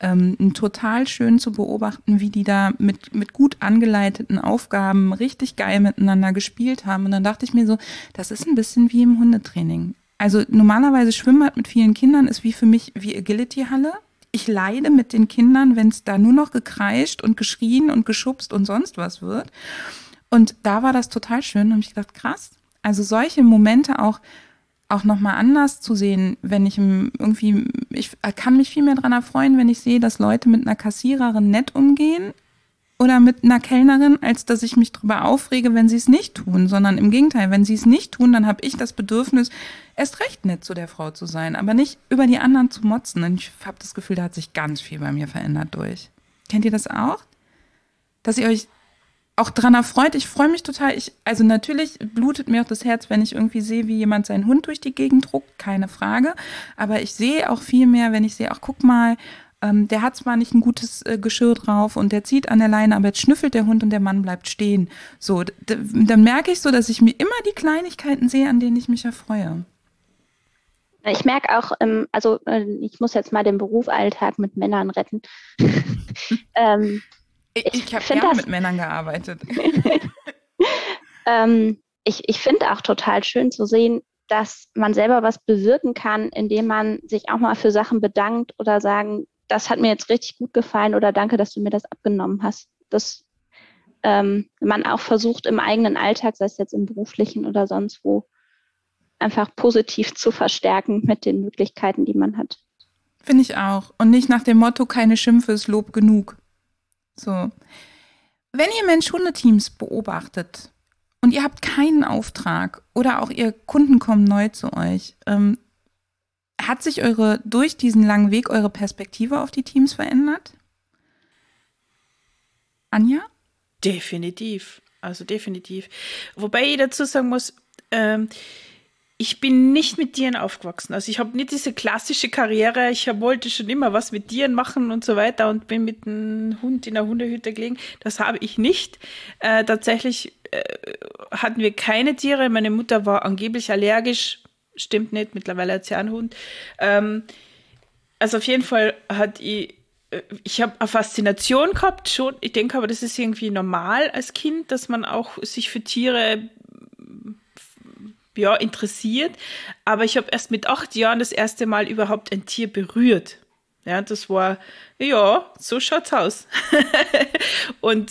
total schön zu beobachten, wie die da mit gut angeleiteten Aufgaben richtig geil miteinander gespielt haben. Und dann dachte ich mir so, das ist ein bisschen wie im Hundetraining. Also normalerweise Schwimmbad mit vielen Kindern ist wie für mich wie Agility-Halle. Ich leide mit den Kindern, wenn es da nur noch gekreischt und geschrien und geschubst und sonst was wird. Und da war das total schön und ich gedacht, krass. Also solche Momente auch nochmal anders zu sehen, wenn ich kann mich viel mehr daran erfreuen, wenn ich sehe, dass Leute mit einer Kassiererin nett umgehen, oder mit einer Kellnerin, als dass ich mich darüber aufrege, wenn sie es nicht tun, sondern im Gegenteil, wenn sie es nicht tun, dann habe ich das Bedürfnis, erst recht nett zu der Frau zu sein, aber nicht über die anderen zu motzen. Und ich habe das Gefühl, da hat sich ganz viel bei mir verändert durch. Kennt ihr das auch? Dass ihr euch auch dran erfreut? Ich freue mich total. Also natürlich blutet mir auch das Herz, wenn ich irgendwie sehe, wie jemand seinen Hund durch die Gegend druckt, keine Frage. Aber ich sehe auch viel mehr, wenn ich sehe, ach guck mal, der hat zwar nicht ein gutes Geschirr drauf und der zieht an der Leine, aber jetzt schnüffelt der Hund und der Mann bleibt stehen. So, dann merke ich so, dass ich mir immer die Kleinigkeiten sehe, an denen ich mich erfreue. Ich merke auch, ich muss jetzt mal den Berufsalltag mit Männern retten. Ich habe gerne mit Männern gearbeitet. Ich finde auch total schön zu sehen, dass man selber was bewirken kann, indem man sich auch mal für Sachen bedankt oder sagen, das hat mir jetzt richtig gut gefallen oder danke, dass du mir das abgenommen hast. Dass man auch versucht, im eigenen Alltag, sei es jetzt im beruflichen oder sonst wo, einfach positiv zu verstärken mit den Möglichkeiten, die man hat. Finde ich auch. Und nicht nach dem Motto, keine Schimpfe ist Lob genug. So. Wenn ihr Mensch-Hunde-Teams beobachtet und ihr habt keinen Auftrag oder auch ihr Kunden kommen neu zu euch, hat sich durch diesen langen Weg eure Perspektive auf die Teams verändert? Anja? Definitiv. Also definitiv. Wobei ich dazu sagen muss, ich bin nicht mit Tieren aufgewachsen. Also ich habe nicht diese klassische Karriere, ich wollte schon immer was mit Tieren machen und so weiter und bin mit einem Hund in der Hundehütte gelegen. Das habe ich nicht. Tatsächlich hatten wir keine Tiere. Meine Mutter war angeblich allergisch. Stimmt nicht, mittlerweile hat sie einen Hund. Also auf jeden Fall ich habe eine Faszination gehabt schon. Ich denke aber, das ist irgendwie normal als Kind, dass man auch sich für Tiere interessiert. Aber ich habe erst mit 8 Jahren das erste Mal überhaupt ein Tier berührt. Ja, das war, so schaut's aus. Und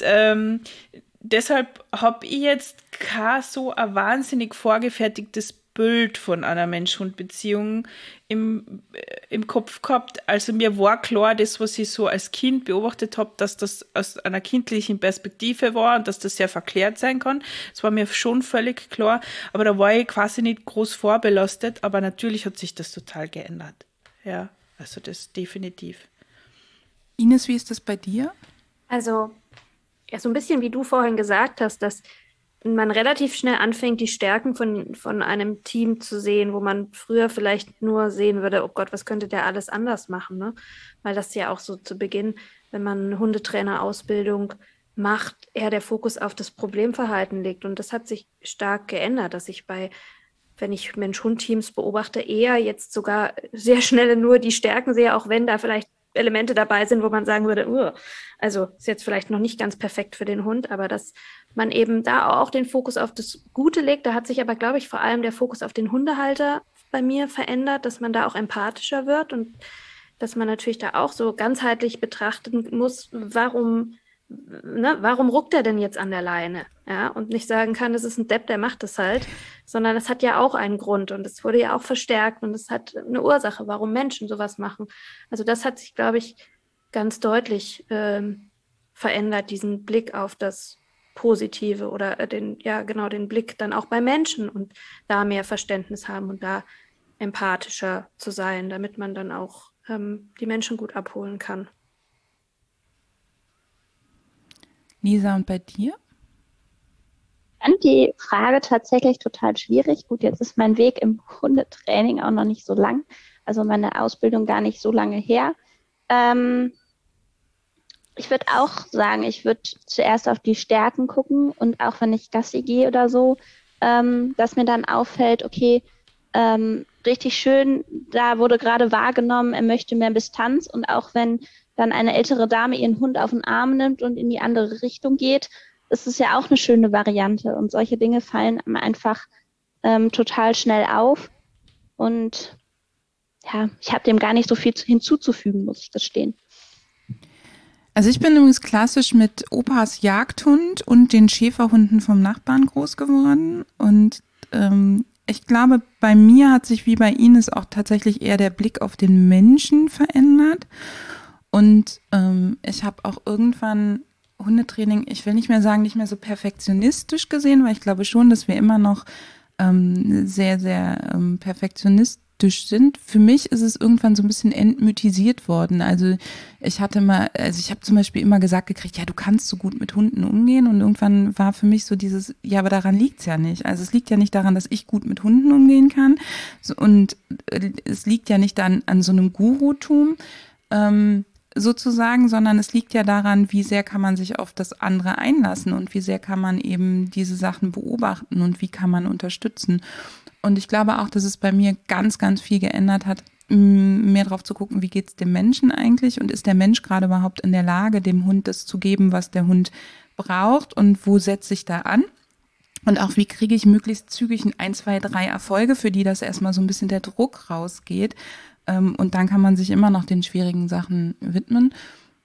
deshalb habe ich jetzt kein so ein wahnsinnig vorgefertigtes Bild von einer Mensch-Hund-Beziehung im Kopf gehabt. Also mir war klar, das, was ich so als Kind beobachtet habe, dass das aus einer kindlichen Perspektive war und dass das sehr verklärt sein kann. Das war mir schon völlig klar. Aber da war ich quasi nicht groß vorbelastet. Aber natürlich hat sich das total geändert. Ja, also das definitiv. Ines, wie ist das bei dir? Also, ja, so ein bisschen wie du vorhin gesagt hast, dass man relativ schnell anfängt, die Stärken von einem Team zu sehen, wo man früher vielleicht nur sehen würde, oh Gott, was könnte der alles anders machen, ne? Weil das ja auch so zu Beginn, wenn man eine Hundetrainerausbildung macht, eher der Fokus auf das Problemverhalten liegt. Und das hat sich stark geändert, dass ich wenn ich Mensch-Hund-Teams beobachte, eher jetzt sogar sehr schnell nur die Stärken sehe, auch wenn da vielleicht Elemente dabei sind, wo man sagen würde, also ist jetzt vielleicht noch nicht ganz perfekt für den Hund, aber dass man eben da auch den Fokus auf das Gute legt. Da hat sich aber, glaube ich, vor allem der Fokus auf den Hundehalter bei mir verändert, dass man da auch empathischer wird und dass man natürlich da auch so ganzheitlich betrachten muss, warum ruckt er denn jetzt an der Leine? Ja, und nicht sagen kann, das ist ein Depp, der macht das halt, sondern es hat ja auch einen Grund und es wurde ja auch verstärkt und es hat eine Ursache, warum Menschen sowas machen. Also das hat sich, glaube ich, ganz deutlich verändert, diesen Blick auf das Positive oder den Blick dann auch bei Menschen und da mehr Verständnis haben und da empathischer zu sein, damit man dann auch die Menschen gut abholen kann. Lisa, und bei dir? Ich fand die Frage tatsächlich total schwierig. Gut, jetzt ist mein Weg im Hundetraining auch noch nicht so lang, also meine Ausbildung gar nicht so lange her. Ich würde auch sagen, ich würde zuerst auf die Stärken gucken und auch wenn ich Gassi gehe oder so, dass mir dann auffällt, okay, richtig schön, da wurde gerade wahrgenommen, er möchte mehr Distanz und auch wenn dann eine ältere Dame ihren Hund auf den Arm nimmt und in die andere Richtung geht, ist es ja auch eine schöne Variante und solche Dinge fallen einem einfach total schnell auf und ja, ich habe dem gar nicht so viel hinzuzufügen, muss ich gestehen. Also ich bin übrigens klassisch mit Opas Jagdhund und den Schäferhunden vom Nachbarn groß geworden und ich glaube, bei mir hat sich wie bei Ines auch tatsächlich eher der Blick auf den Menschen verändert und ich habe auch irgendwann Hundetraining, ich will nicht mehr sagen, nicht mehr so perfektionistisch gesehen, weil ich glaube schon, dass wir immer noch sehr, sehr perfektionistisch sind. Für mich ist es irgendwann so ein bisschen entmythisiert worden. Also ich habe zum Beispiel immer gesagt gekriegt, ja, du kannst so gut mit Hunden umgehen, und irgendwann war für mich so dieses, ja, aber daran liegt's ja nicht. Also es liegt ja nicht daran, dass ich gut mit Hunden umgehen kann, und es liegt ja nicht an so einem Gurutum, sozusagen, sondern es liegt ja daran, wie sehr kann man sich auf das andere einlassen und wie sehr kann man eben diese Sachen beobachten und wie kann man unterstützen. Und ich glaube auch, dass es bei mir ganz, ganz viel geändert hat, mehr drauf zu gucken, wie geht's dem Menschen eigentlich und ist der Mensch gerade überhaupt in der Lage, dem Hund das zu geben, was der Hund braucht, und wo setze ich da an? Und auch, wie kriege ich möglichst zügig 1, 2, 3 Erfolge, für die das erstmal so ein bisschen der Druck rausgeht. Und dann kann man sich immer noch den schwierigen Sachen widmen.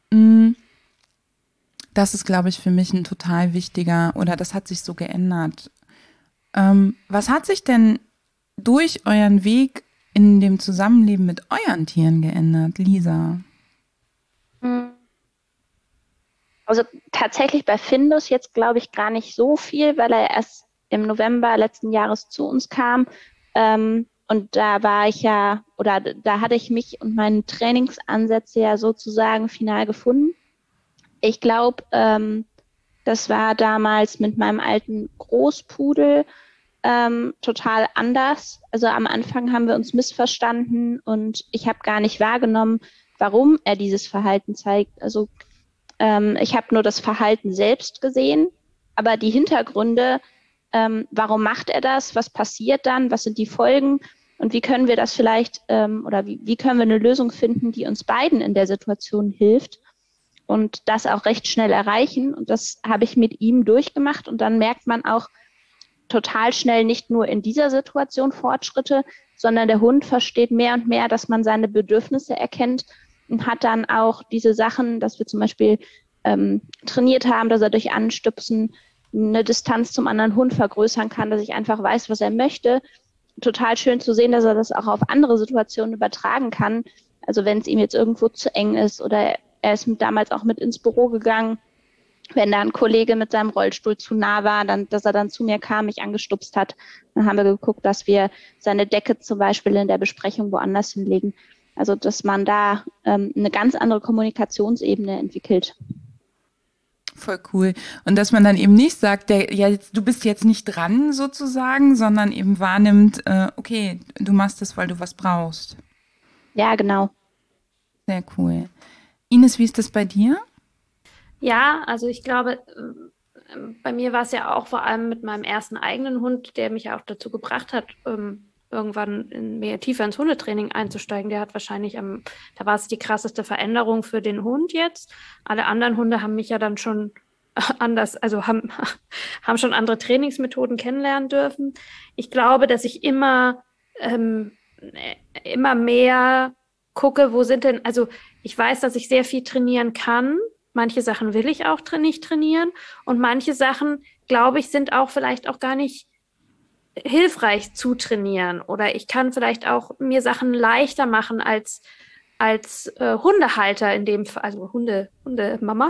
Das ist, glaube ich, für mich ein total wichtiger, oder das hat sich so geändert. Was hat sich denn durch euren Weg in dem Zusammenleben mit euren Tieren geändert, Lisa? Also tatsächlich bei Findus jetzt, glaube ich, gar nicht so viel, weil er erst im November letzten Jahres zu uns kam. Und da war ich ja, oder da hatte ich mich und meine Trainingsansätze ja sozusagen final gefunden. Ich glaube, das war damals mit meinem alten Großpudel total anders. Also am Anfang haben wir uns missverstanden und ich habe gar nicht wahrgenommen, warum er dieses Verhalten zeigt. Also ich habe nur das Verhalten selbst gesehen, aber die Hintergründe, warum macht er das, was passiert dann, was sind die Folgen und wie können wir das vielleicht oder wie können wir eine Lösung finden, die uns beiden in der Situation hilft und das auch recht schnell erreichen. Und das habe ich mit ihm durchgemacht und dann merkt man auch total schnell nicht nur in dieser Situation Fortschritte, sondern der Hund versteht mehr und mehr, dass man seine Bedürfnisse erkennt und hat dann auch diese Sachen, dass wir zum Beispiel trainiert haben, dass er durch Anstupsen eine Distanz zum anderen Hund vergrößern kann, dass ich einfach weiß, was er möchte. Total schön zu sehen, dass er das auch auf andere Situationen übertragen kann. Also wenn es ihm jetzt irgendwo zu eng ist oder er ist damals auch mit ins Büro gegangen, wenn da ein Kollege mit seinem Rollstuhl zu nah war, dass er dann zu mir kam, mich angestupst hat. Dann haben wir geguckt, dass wir seine Decke zum Beispiel in der Besprechung woanders hinlegen. Also dass man da eine ganz andere Kommunikationsebene entwickelt. Voll cool. Und dass man dann eben nicht sagt, du bist jetzt nicht dran sozusagen, sondern eben wahrnimmt, okay, du machst das, weil du was brauchst. Ja, genau. Sehr cool. Ines, wie ist das bei dir? Ja, also ich glaube, bei mir war es ja auch vor allem mit meinem ersten eigenen Hund, der mich ja auch dazu gebracht hat, irgendwann mehr tiefer ins Hundetraining einzusteigen. Der hat wahrscheinlich da war es die krasseste Veränderung für den Hund jetzt. Alle anderen Hunde haben mich ja dann schon anders, also haben schon andere Trainingsmethoden kennenlernen dürfen. Ich glaube, dass ich immer mehr gucke, also ich weiß, dass ich sehr viel trainieren kann. Manche Sachen will ich auch nicht trainieren und manche Sachen, glaube ich, sind auch vielleicht auch gar nicht hilfreich zu trainieren oder ich kann vielleicht auch mir Sachen leichter machen als Hundehalter in dem Fall, also Hundemama,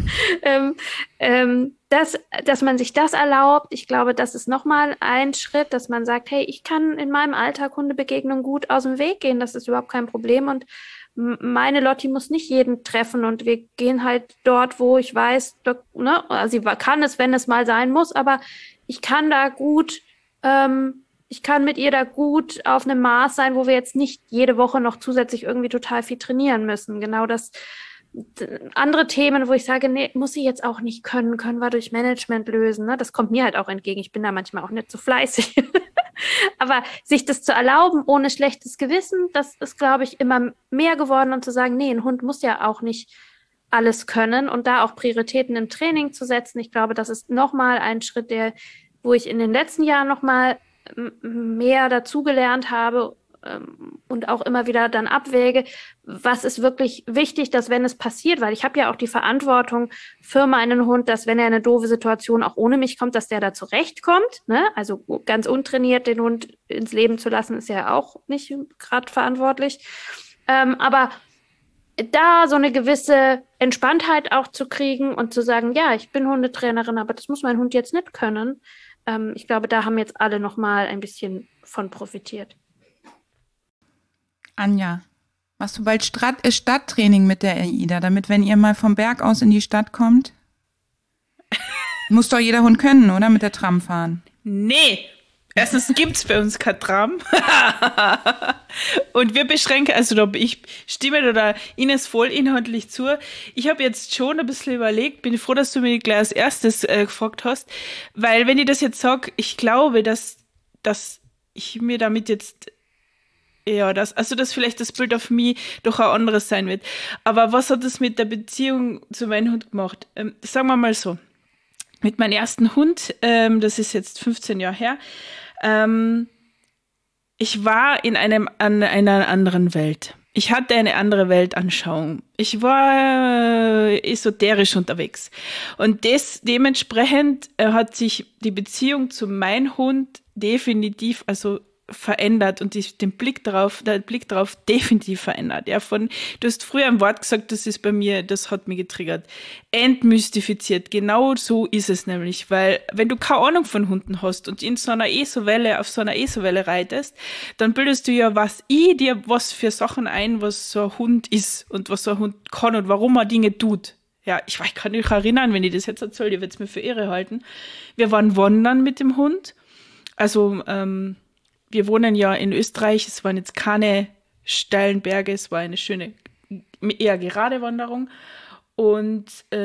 dass man sich das erlaubt. Ich glaube, das ist nochmal ein Schritt, dass man sagt, hey, ich kann in meinem Alltag Hundebegegnungen gut aus dem Weg gehen, das ist überhaupt kein Problem und meine Lotti muss nicht jeden treffen und wir gehen halt dort, wo ich weiß, sie kann es, wenn es mal sein muss, aber ich kann da gut, ich kann mit ihr da gut auf einem Maß sein, wo wir jetzt nicht jede Woche noch zusätzlich irgendwie total viel trainieren müssen. Genau das, andere Themen, wo ich sage, nee, muss sie jetzt auch nicht können wir durch Management lösen. Ne? Das kommt mir halt auch entgegen. Ich bin da manchmal auch nicht so fleißig. Aber sich das zu erlauben, ohne schlechtes Gewissen, das ist, glaube ich, immer mehr geworden und zu sagen, nee, ein Hund muss ja auch nicht alles können und da auch Prioritäten im Training zu setzen. Ich glaube, das ist nochmal ein Schritt, wo ich in den letzten Jahren nochmal mehr dazugelernt habe und auch immer wieder dann abwäge, was ist wirklich wichtig, dass wenn es passiert, weil ich habe ja auch die Verantwortung für meinen Hund, dass wenn er in eine doofe Situation auch ohne mich kommt, dass der da zurechtkommt. Ne? Also ganz untrainiert den Hund ins Leben zu lassen, ist ja auch nicht gerade verantwortlich. Aber da so eine gewisse Entspanntheit auch zu kriegen und zu sagen, ja, ich bin Hundetrainerin, aber das muss mein Hund jetzt nicht können. Ich glaube, da haben jetzt alle nochmal ein bisschen von profitiert. Anja, machst du bald Stadttraining mit der AIDA, damit, wenn ihr mal vom Berg aus in die Stadt kommt? Muss doch jeder Hund können, oder? Mit der Tram fahren. Nee. Erstens gibt es bei uns kein Tram. Und wir beschränken, also ich stimme da Ines voll inhaltlich zu. Ich habe jetzt schon ein bisschen überlegt, bin froh, dass du mich gleich als erstes gefragt hast, weil wenn ich das jetzt sage, ich glaube, dass ich mir damit jetzt, ja, dass vielleicht das Bild auf mich doch ein anderes sein wird. Aber was hat das mit der Beziehung zu meinem Hund gemacht? Sagen wir mal so. Mit meinem ersten Hund, das ist jetzt 15 Jahre her, ich war in einer anderen Welt. Ich hatte eine andere Weltanschauung. Ich war esoterisch unterwegs. Und dementsprechend hat sich die Beziehung zu meinem Hund definitiv verändert und der Blick darauf definitiv verändert. Ja, du hast früher ein Wort gesagt, das hat mich getriggert. Entmystifiziert. Genau so ist es nämlich, weil wenn du keine Ahnung von Hunden hast und auf so einer ESO-Welle reitest, dann bildest du ja was für Sachen ein, was so ein Hund ist und was so ein Hund kann und warum er Dinge tut. Ja, ich kann mich erinnern, wenn ich das jetzt erzähle, ihr werdet es mir für irre halten. Wir waren wandern mit dem Hund. Also, wir wohnen ja in Österreich, es waren jetzt keine steilen Berge, es war eine schöne, eher gerade Wanderung. Und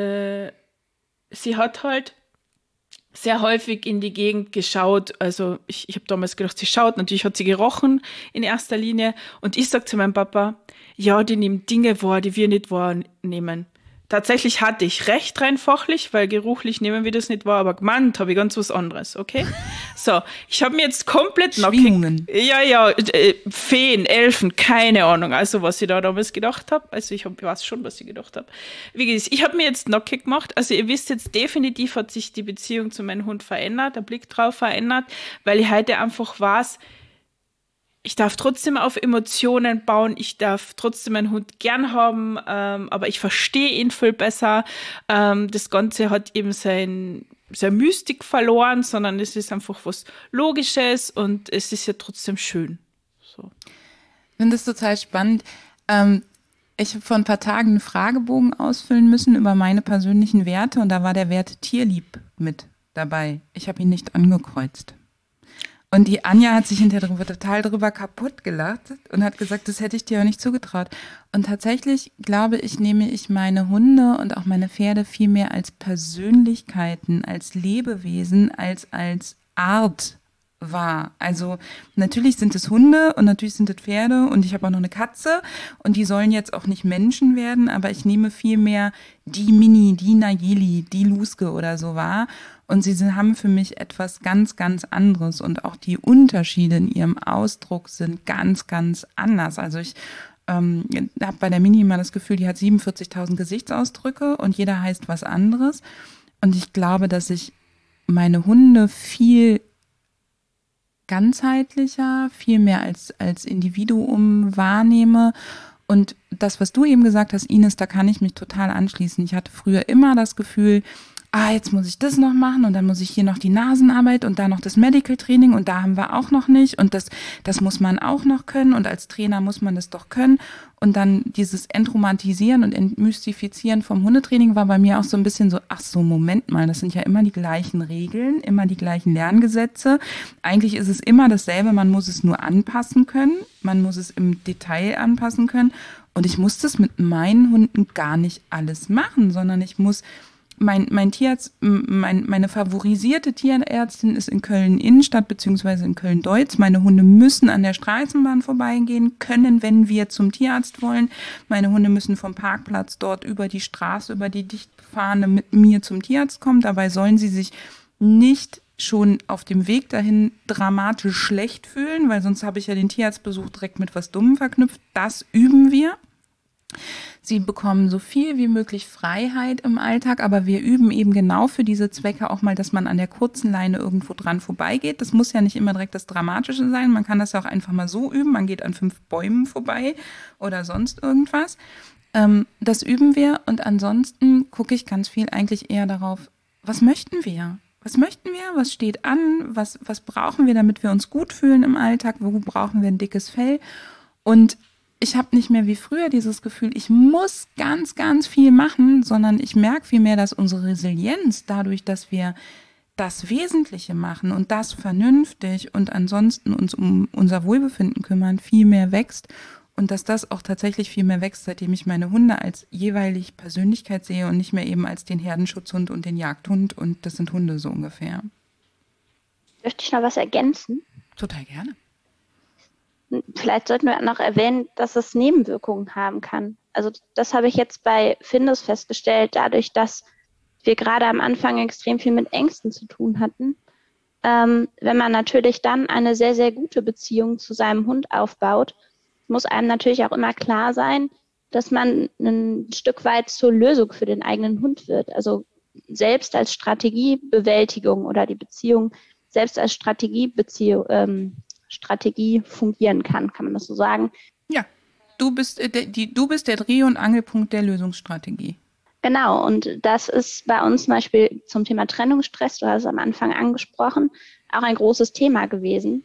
sie hat halt sehr häufig in die Gegend geschaut. Also ich habe damals gedacht, sie schaut. Natürlich hat sie gerochen in erster Linie. Und ich sage zu meinem Papa, ja, die nehmen Dinge wahr, die wir nicht wahrnehmen. Tatsächlich hatte ich recht rein fachlich, weil geruchlich nehmen wir das nicht wahr, aber gemeint habe ich ganz was anderes, okay? So, ich habe mir jetzt komplett Schwingungen. Feen, Elfen, keine Ahnung, also was ich da damals gedacht habe. Also ich weiß schon, was ich gedacht habe. Wie gesagt, ich habe mir jetzt nackig gemacht, also ihr wisst jetzt, definitiv hat sich die Beziehung zu meinem Hund verändert, der Blick drauf verändert, weil ich heute einfach weiß, ich darf trotzdem auf Emotionen bauen, ich darf trotzdem meinen Hund gern haben, aber ich verstehe ihn viel besser. Das Ganze hat eben seine Mystik verloren, sondern es ist einfach was Logisches und es ist ja trotzdem schön. So. Ich finde das total spannend. Ich habe vor ein paar Tagen einen Fragebogen ausfüllen müssen über meine persönlichen Werte und da war der Wert Tierlieb mit dabei. Ich habe ihn nicht angekreuzt. Und die Anja hat sich hinterher total drüber kaputt gelacht und hat gesagt, das hätte ich dir auch nicht zugetraut. Und tatsächlich, glaube ich, nehme ich meine Hunde und auch meine Pferde viel mehr als Persönlichkeiten, als Lebewesen, als Art wahr. Also natürlich sind es Hunde und natürlich sind es Pferde und ich habe auch noch eine Katze und die sollen jetzt auch nicht Menschen werden, aber ich nehme viel mehr die Mini, die Nayeli, die Luske oder so wahr. Und sie haben für mich etwas ganz, ganz anderes. Und auch die Unterschiede in ihrem Ausdruck sind ganz, ganz anders. Also ich habe bei der Mini immer das Gefühl, die hat 47.000 Gesichtsausdrücke und jeder heißt was anderes. Und ich glaube, dass ich meine Hunde viel ganzheitlicher, viel mehr als Individuum wahrnehme. Und das, was du eben gesagt hast, Ines, da kann ich mich total anschließen. Ich hatte früher immer das Gefühl, jetzt muss ich das noch machen und dann muss ich hier noch die Nasenarbeit und da noch das Medical Training und da haben wir auch noch nicht und das muss man auch noch können und als Trainer muss man das doch können und dann dieses Entromantisieren und Entmystifizieren vom Hundetraining war bei mir auch so ein bisschen so, Moment mal, das sind ja immer die gleichen Regeln, immer die gleichen Lerngesetze. Eigentlich ist es immer dasselbe, man muss es nur anpassen können, man muss es im Detail anpassen können und ich muss das mit meinen Hunden gar nicht alles machen, sondern ich muss mein Tierarzt, meine favorisierte Tierärztin ist in Köln-Innenstadt beziehungsweise in Köln-Deutz. Meine Hunde müssen an der Straßenbahn vorbeigehen können, wenn wir zum Tierarzt wollen. Meine Hunde müssen vom Parkplatz dort über die Straße, über die dicht befahrene mit mir zum Tierarzt kommen. Dabei sollen sie sich nicht schon auf dem Weg dahin dramatisch schlecht fühlen, weil sonst habe ich ja den Tierarztbesuch direkt mit was Dummem verknüpft. Das üben wir. Sie bekommen so viel wie möglich Freiheit im Alltag, aber wir üben eben genau für diese Zwecke auch mal, dass man an der kurzen Leine irgendwo dran vorbeigeht. Das muss ja nicht immer direkt das Dramatische sein. Man kann das ja auch einfach mal so üben. Man geht an 5 Bäumen vorbei oder sonst irgendwas. Das üben wir und ansonsten gucke ich ganz viel eigentlich eher darauf, was möchten wir? Was möchten wir? Was steht an? Was brauchen wir, damit wir uns gut fühlen im Alltag? Wo brauchen wir ein dickes Fell? Und ich habe nicht mehr wie früher dieses Gefühl, ich muss ganz, ganz viel machen, sondern ich merke vielmehr, dass unsere Resilienz dadurch, dass wir das Wesentliche machen und das vernünftig und ansonsten uns um unser Wohlbefinden kümmern, viel mehr wächst und dass das auch tatsächlich viel mehr wächst, seitdem ich meine Hunde als jeweilig Persönlichkeit sehe und nicht mehr eben als den Herdenschutzhund und den Jagdhund und das sind Hunde so ungefähr. Dürfte ich noch was ergänzen? Total gerne. Vielleicht sollten wir noch erwähnen, dass es Nebenwirkungen haben kann. Also das habe ich jetzt bei Findus festgestellt, dadurch, dass wir gerade am Anfang extrem viel mit Ängsten zu tun hatten. Wenn man natürlich dann eine sehr, sehr gute Beziehung zu seinem Hund aufbaut, muss einem natürlich auch immer klar sein, dass man ein Stück weit zur Lösung für den eigenen Hund wird. Also selbst als Strategiebewältigung oder die Beziehung selbst als Strategie fungieren kann man das so sagen? Ja, du bist der Dreh- und Angelpunkt der Lösungsstrategie. Genau, und das ist bei uns zum Beispiel zum Thema Trennungsstress, du hast es am Anfang angesprochen, auch ein großes Thema gewesen.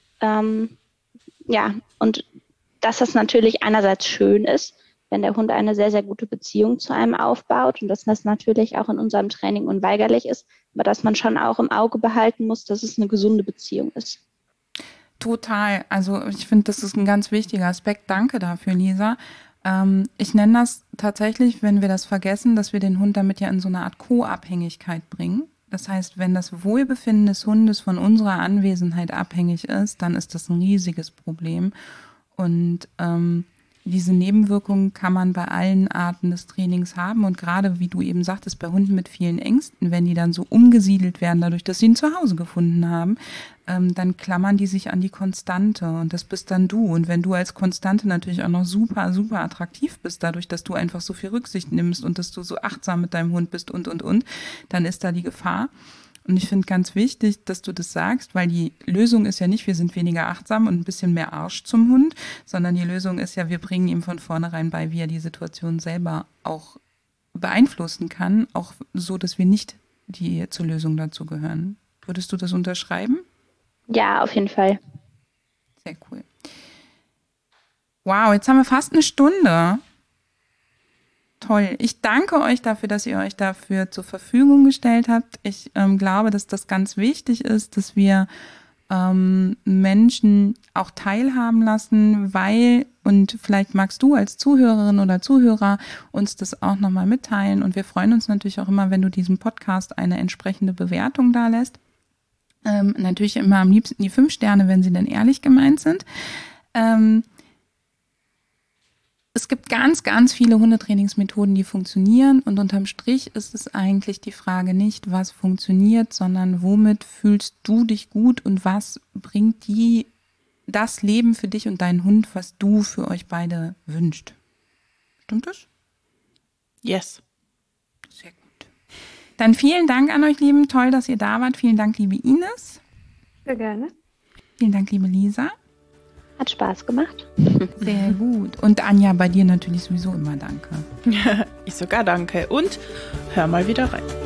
Und dass das natürlich einerseits schön ist, wenn der Hund eine sehr, sehr gute Beziehung zu einem aufbaut und dass das natürlich auch in unserem Training unweigerlich ist, aber dass man schon auch im Auge behalten muss, dass es eine gesunde Beziehung ist. Total. Also ich finde, das ist ein ganz wichtiger Aspekt. Danke dafür, Lisa. Ich nenne das tatsächlich, wenn wir das vergessen, dass wir den Hund damit ja in so eine Art Co-Abhängigkeit bringen. Das heißt, wenn das Wohlbefinden des Hundes von unserer Anwesenheit abhängig ist, dann ist das ein riesiges Problem. Und diese Nebenwirkungen kann man bei allen Arten des Trainings haben. Und gerade, wie du eben sagtest, bei Hunden mit vielen Ängsten, wenn die dann so umgesiedelt werden, dadurch, dass sie ein Zuhause gefunden haben, dann klammern die sich an die Konstante. Und das bist dann du. Und wenn du als Konstante natürlich auch noch super, super attraktiv bist, dadurch, dass du einfach so viel Rücksicht nimmst und dass du so achtsam mit deinem Hund bist und, dann ist da die Gefahr. Und ich finde ganz wichtig, dass du das sagst, weil die Lösung ist ja nicht, wir sind weniger achtsam und ein bisschen mehr Arsch zum Hund, sondern die Lösung ist ja, wir bringen ihm von vornherein bei, wie er die Situation selber auch beeinflussen kann, auch so, dass wir nicht die zur Lösung dazu gehören. Würdest du das unterschreiben? Ja, auf jeden Fall. Sehr cool. Wow, jetzt haben wir fast eine Stunde. Toll. Ich danke euch dafür, dass ihr euch dafür zur Verfügung gestellt habt. Ich glaube, dass das ganz wichtig ist, dass wir Menschen auch teilhaben lassen, weil, und vielleicht magst du als Zuhörerin oder Zuhörer uns das auch nochmal mitteilen. Und wir freuen uns natürlich auch immer, wenn du diesem Podcast eine entsprechende Bewertung da lässt. Natürlich immer am liebsten die 5 Sterne, wenn sie denn ehrlich gemeint sind. Es gibt ganz, ganz viele Hundetrainingsmethoden, die funktionieren und unterm Strich ist es eigentlich die Frage nicht, was funktioniert, sondern womit fühlst du dich gut und was bringt das Leben für dich und deinen Hund, was du für euch beide wünscht. Stimmt das? Yes. Sehr gut. Dann vielen Dank an euch, Lieben. Toll, dass ihr da wart. Vielen Dank, liebe Ines. Sehr gerne. Vielen Dank, liebe Lisa. Hat Spaß gemacht. Sehr gut. Und Anja, bei dir natürlich sowieso immer danke. Ich sogar danke. Und hör mal wieder rein.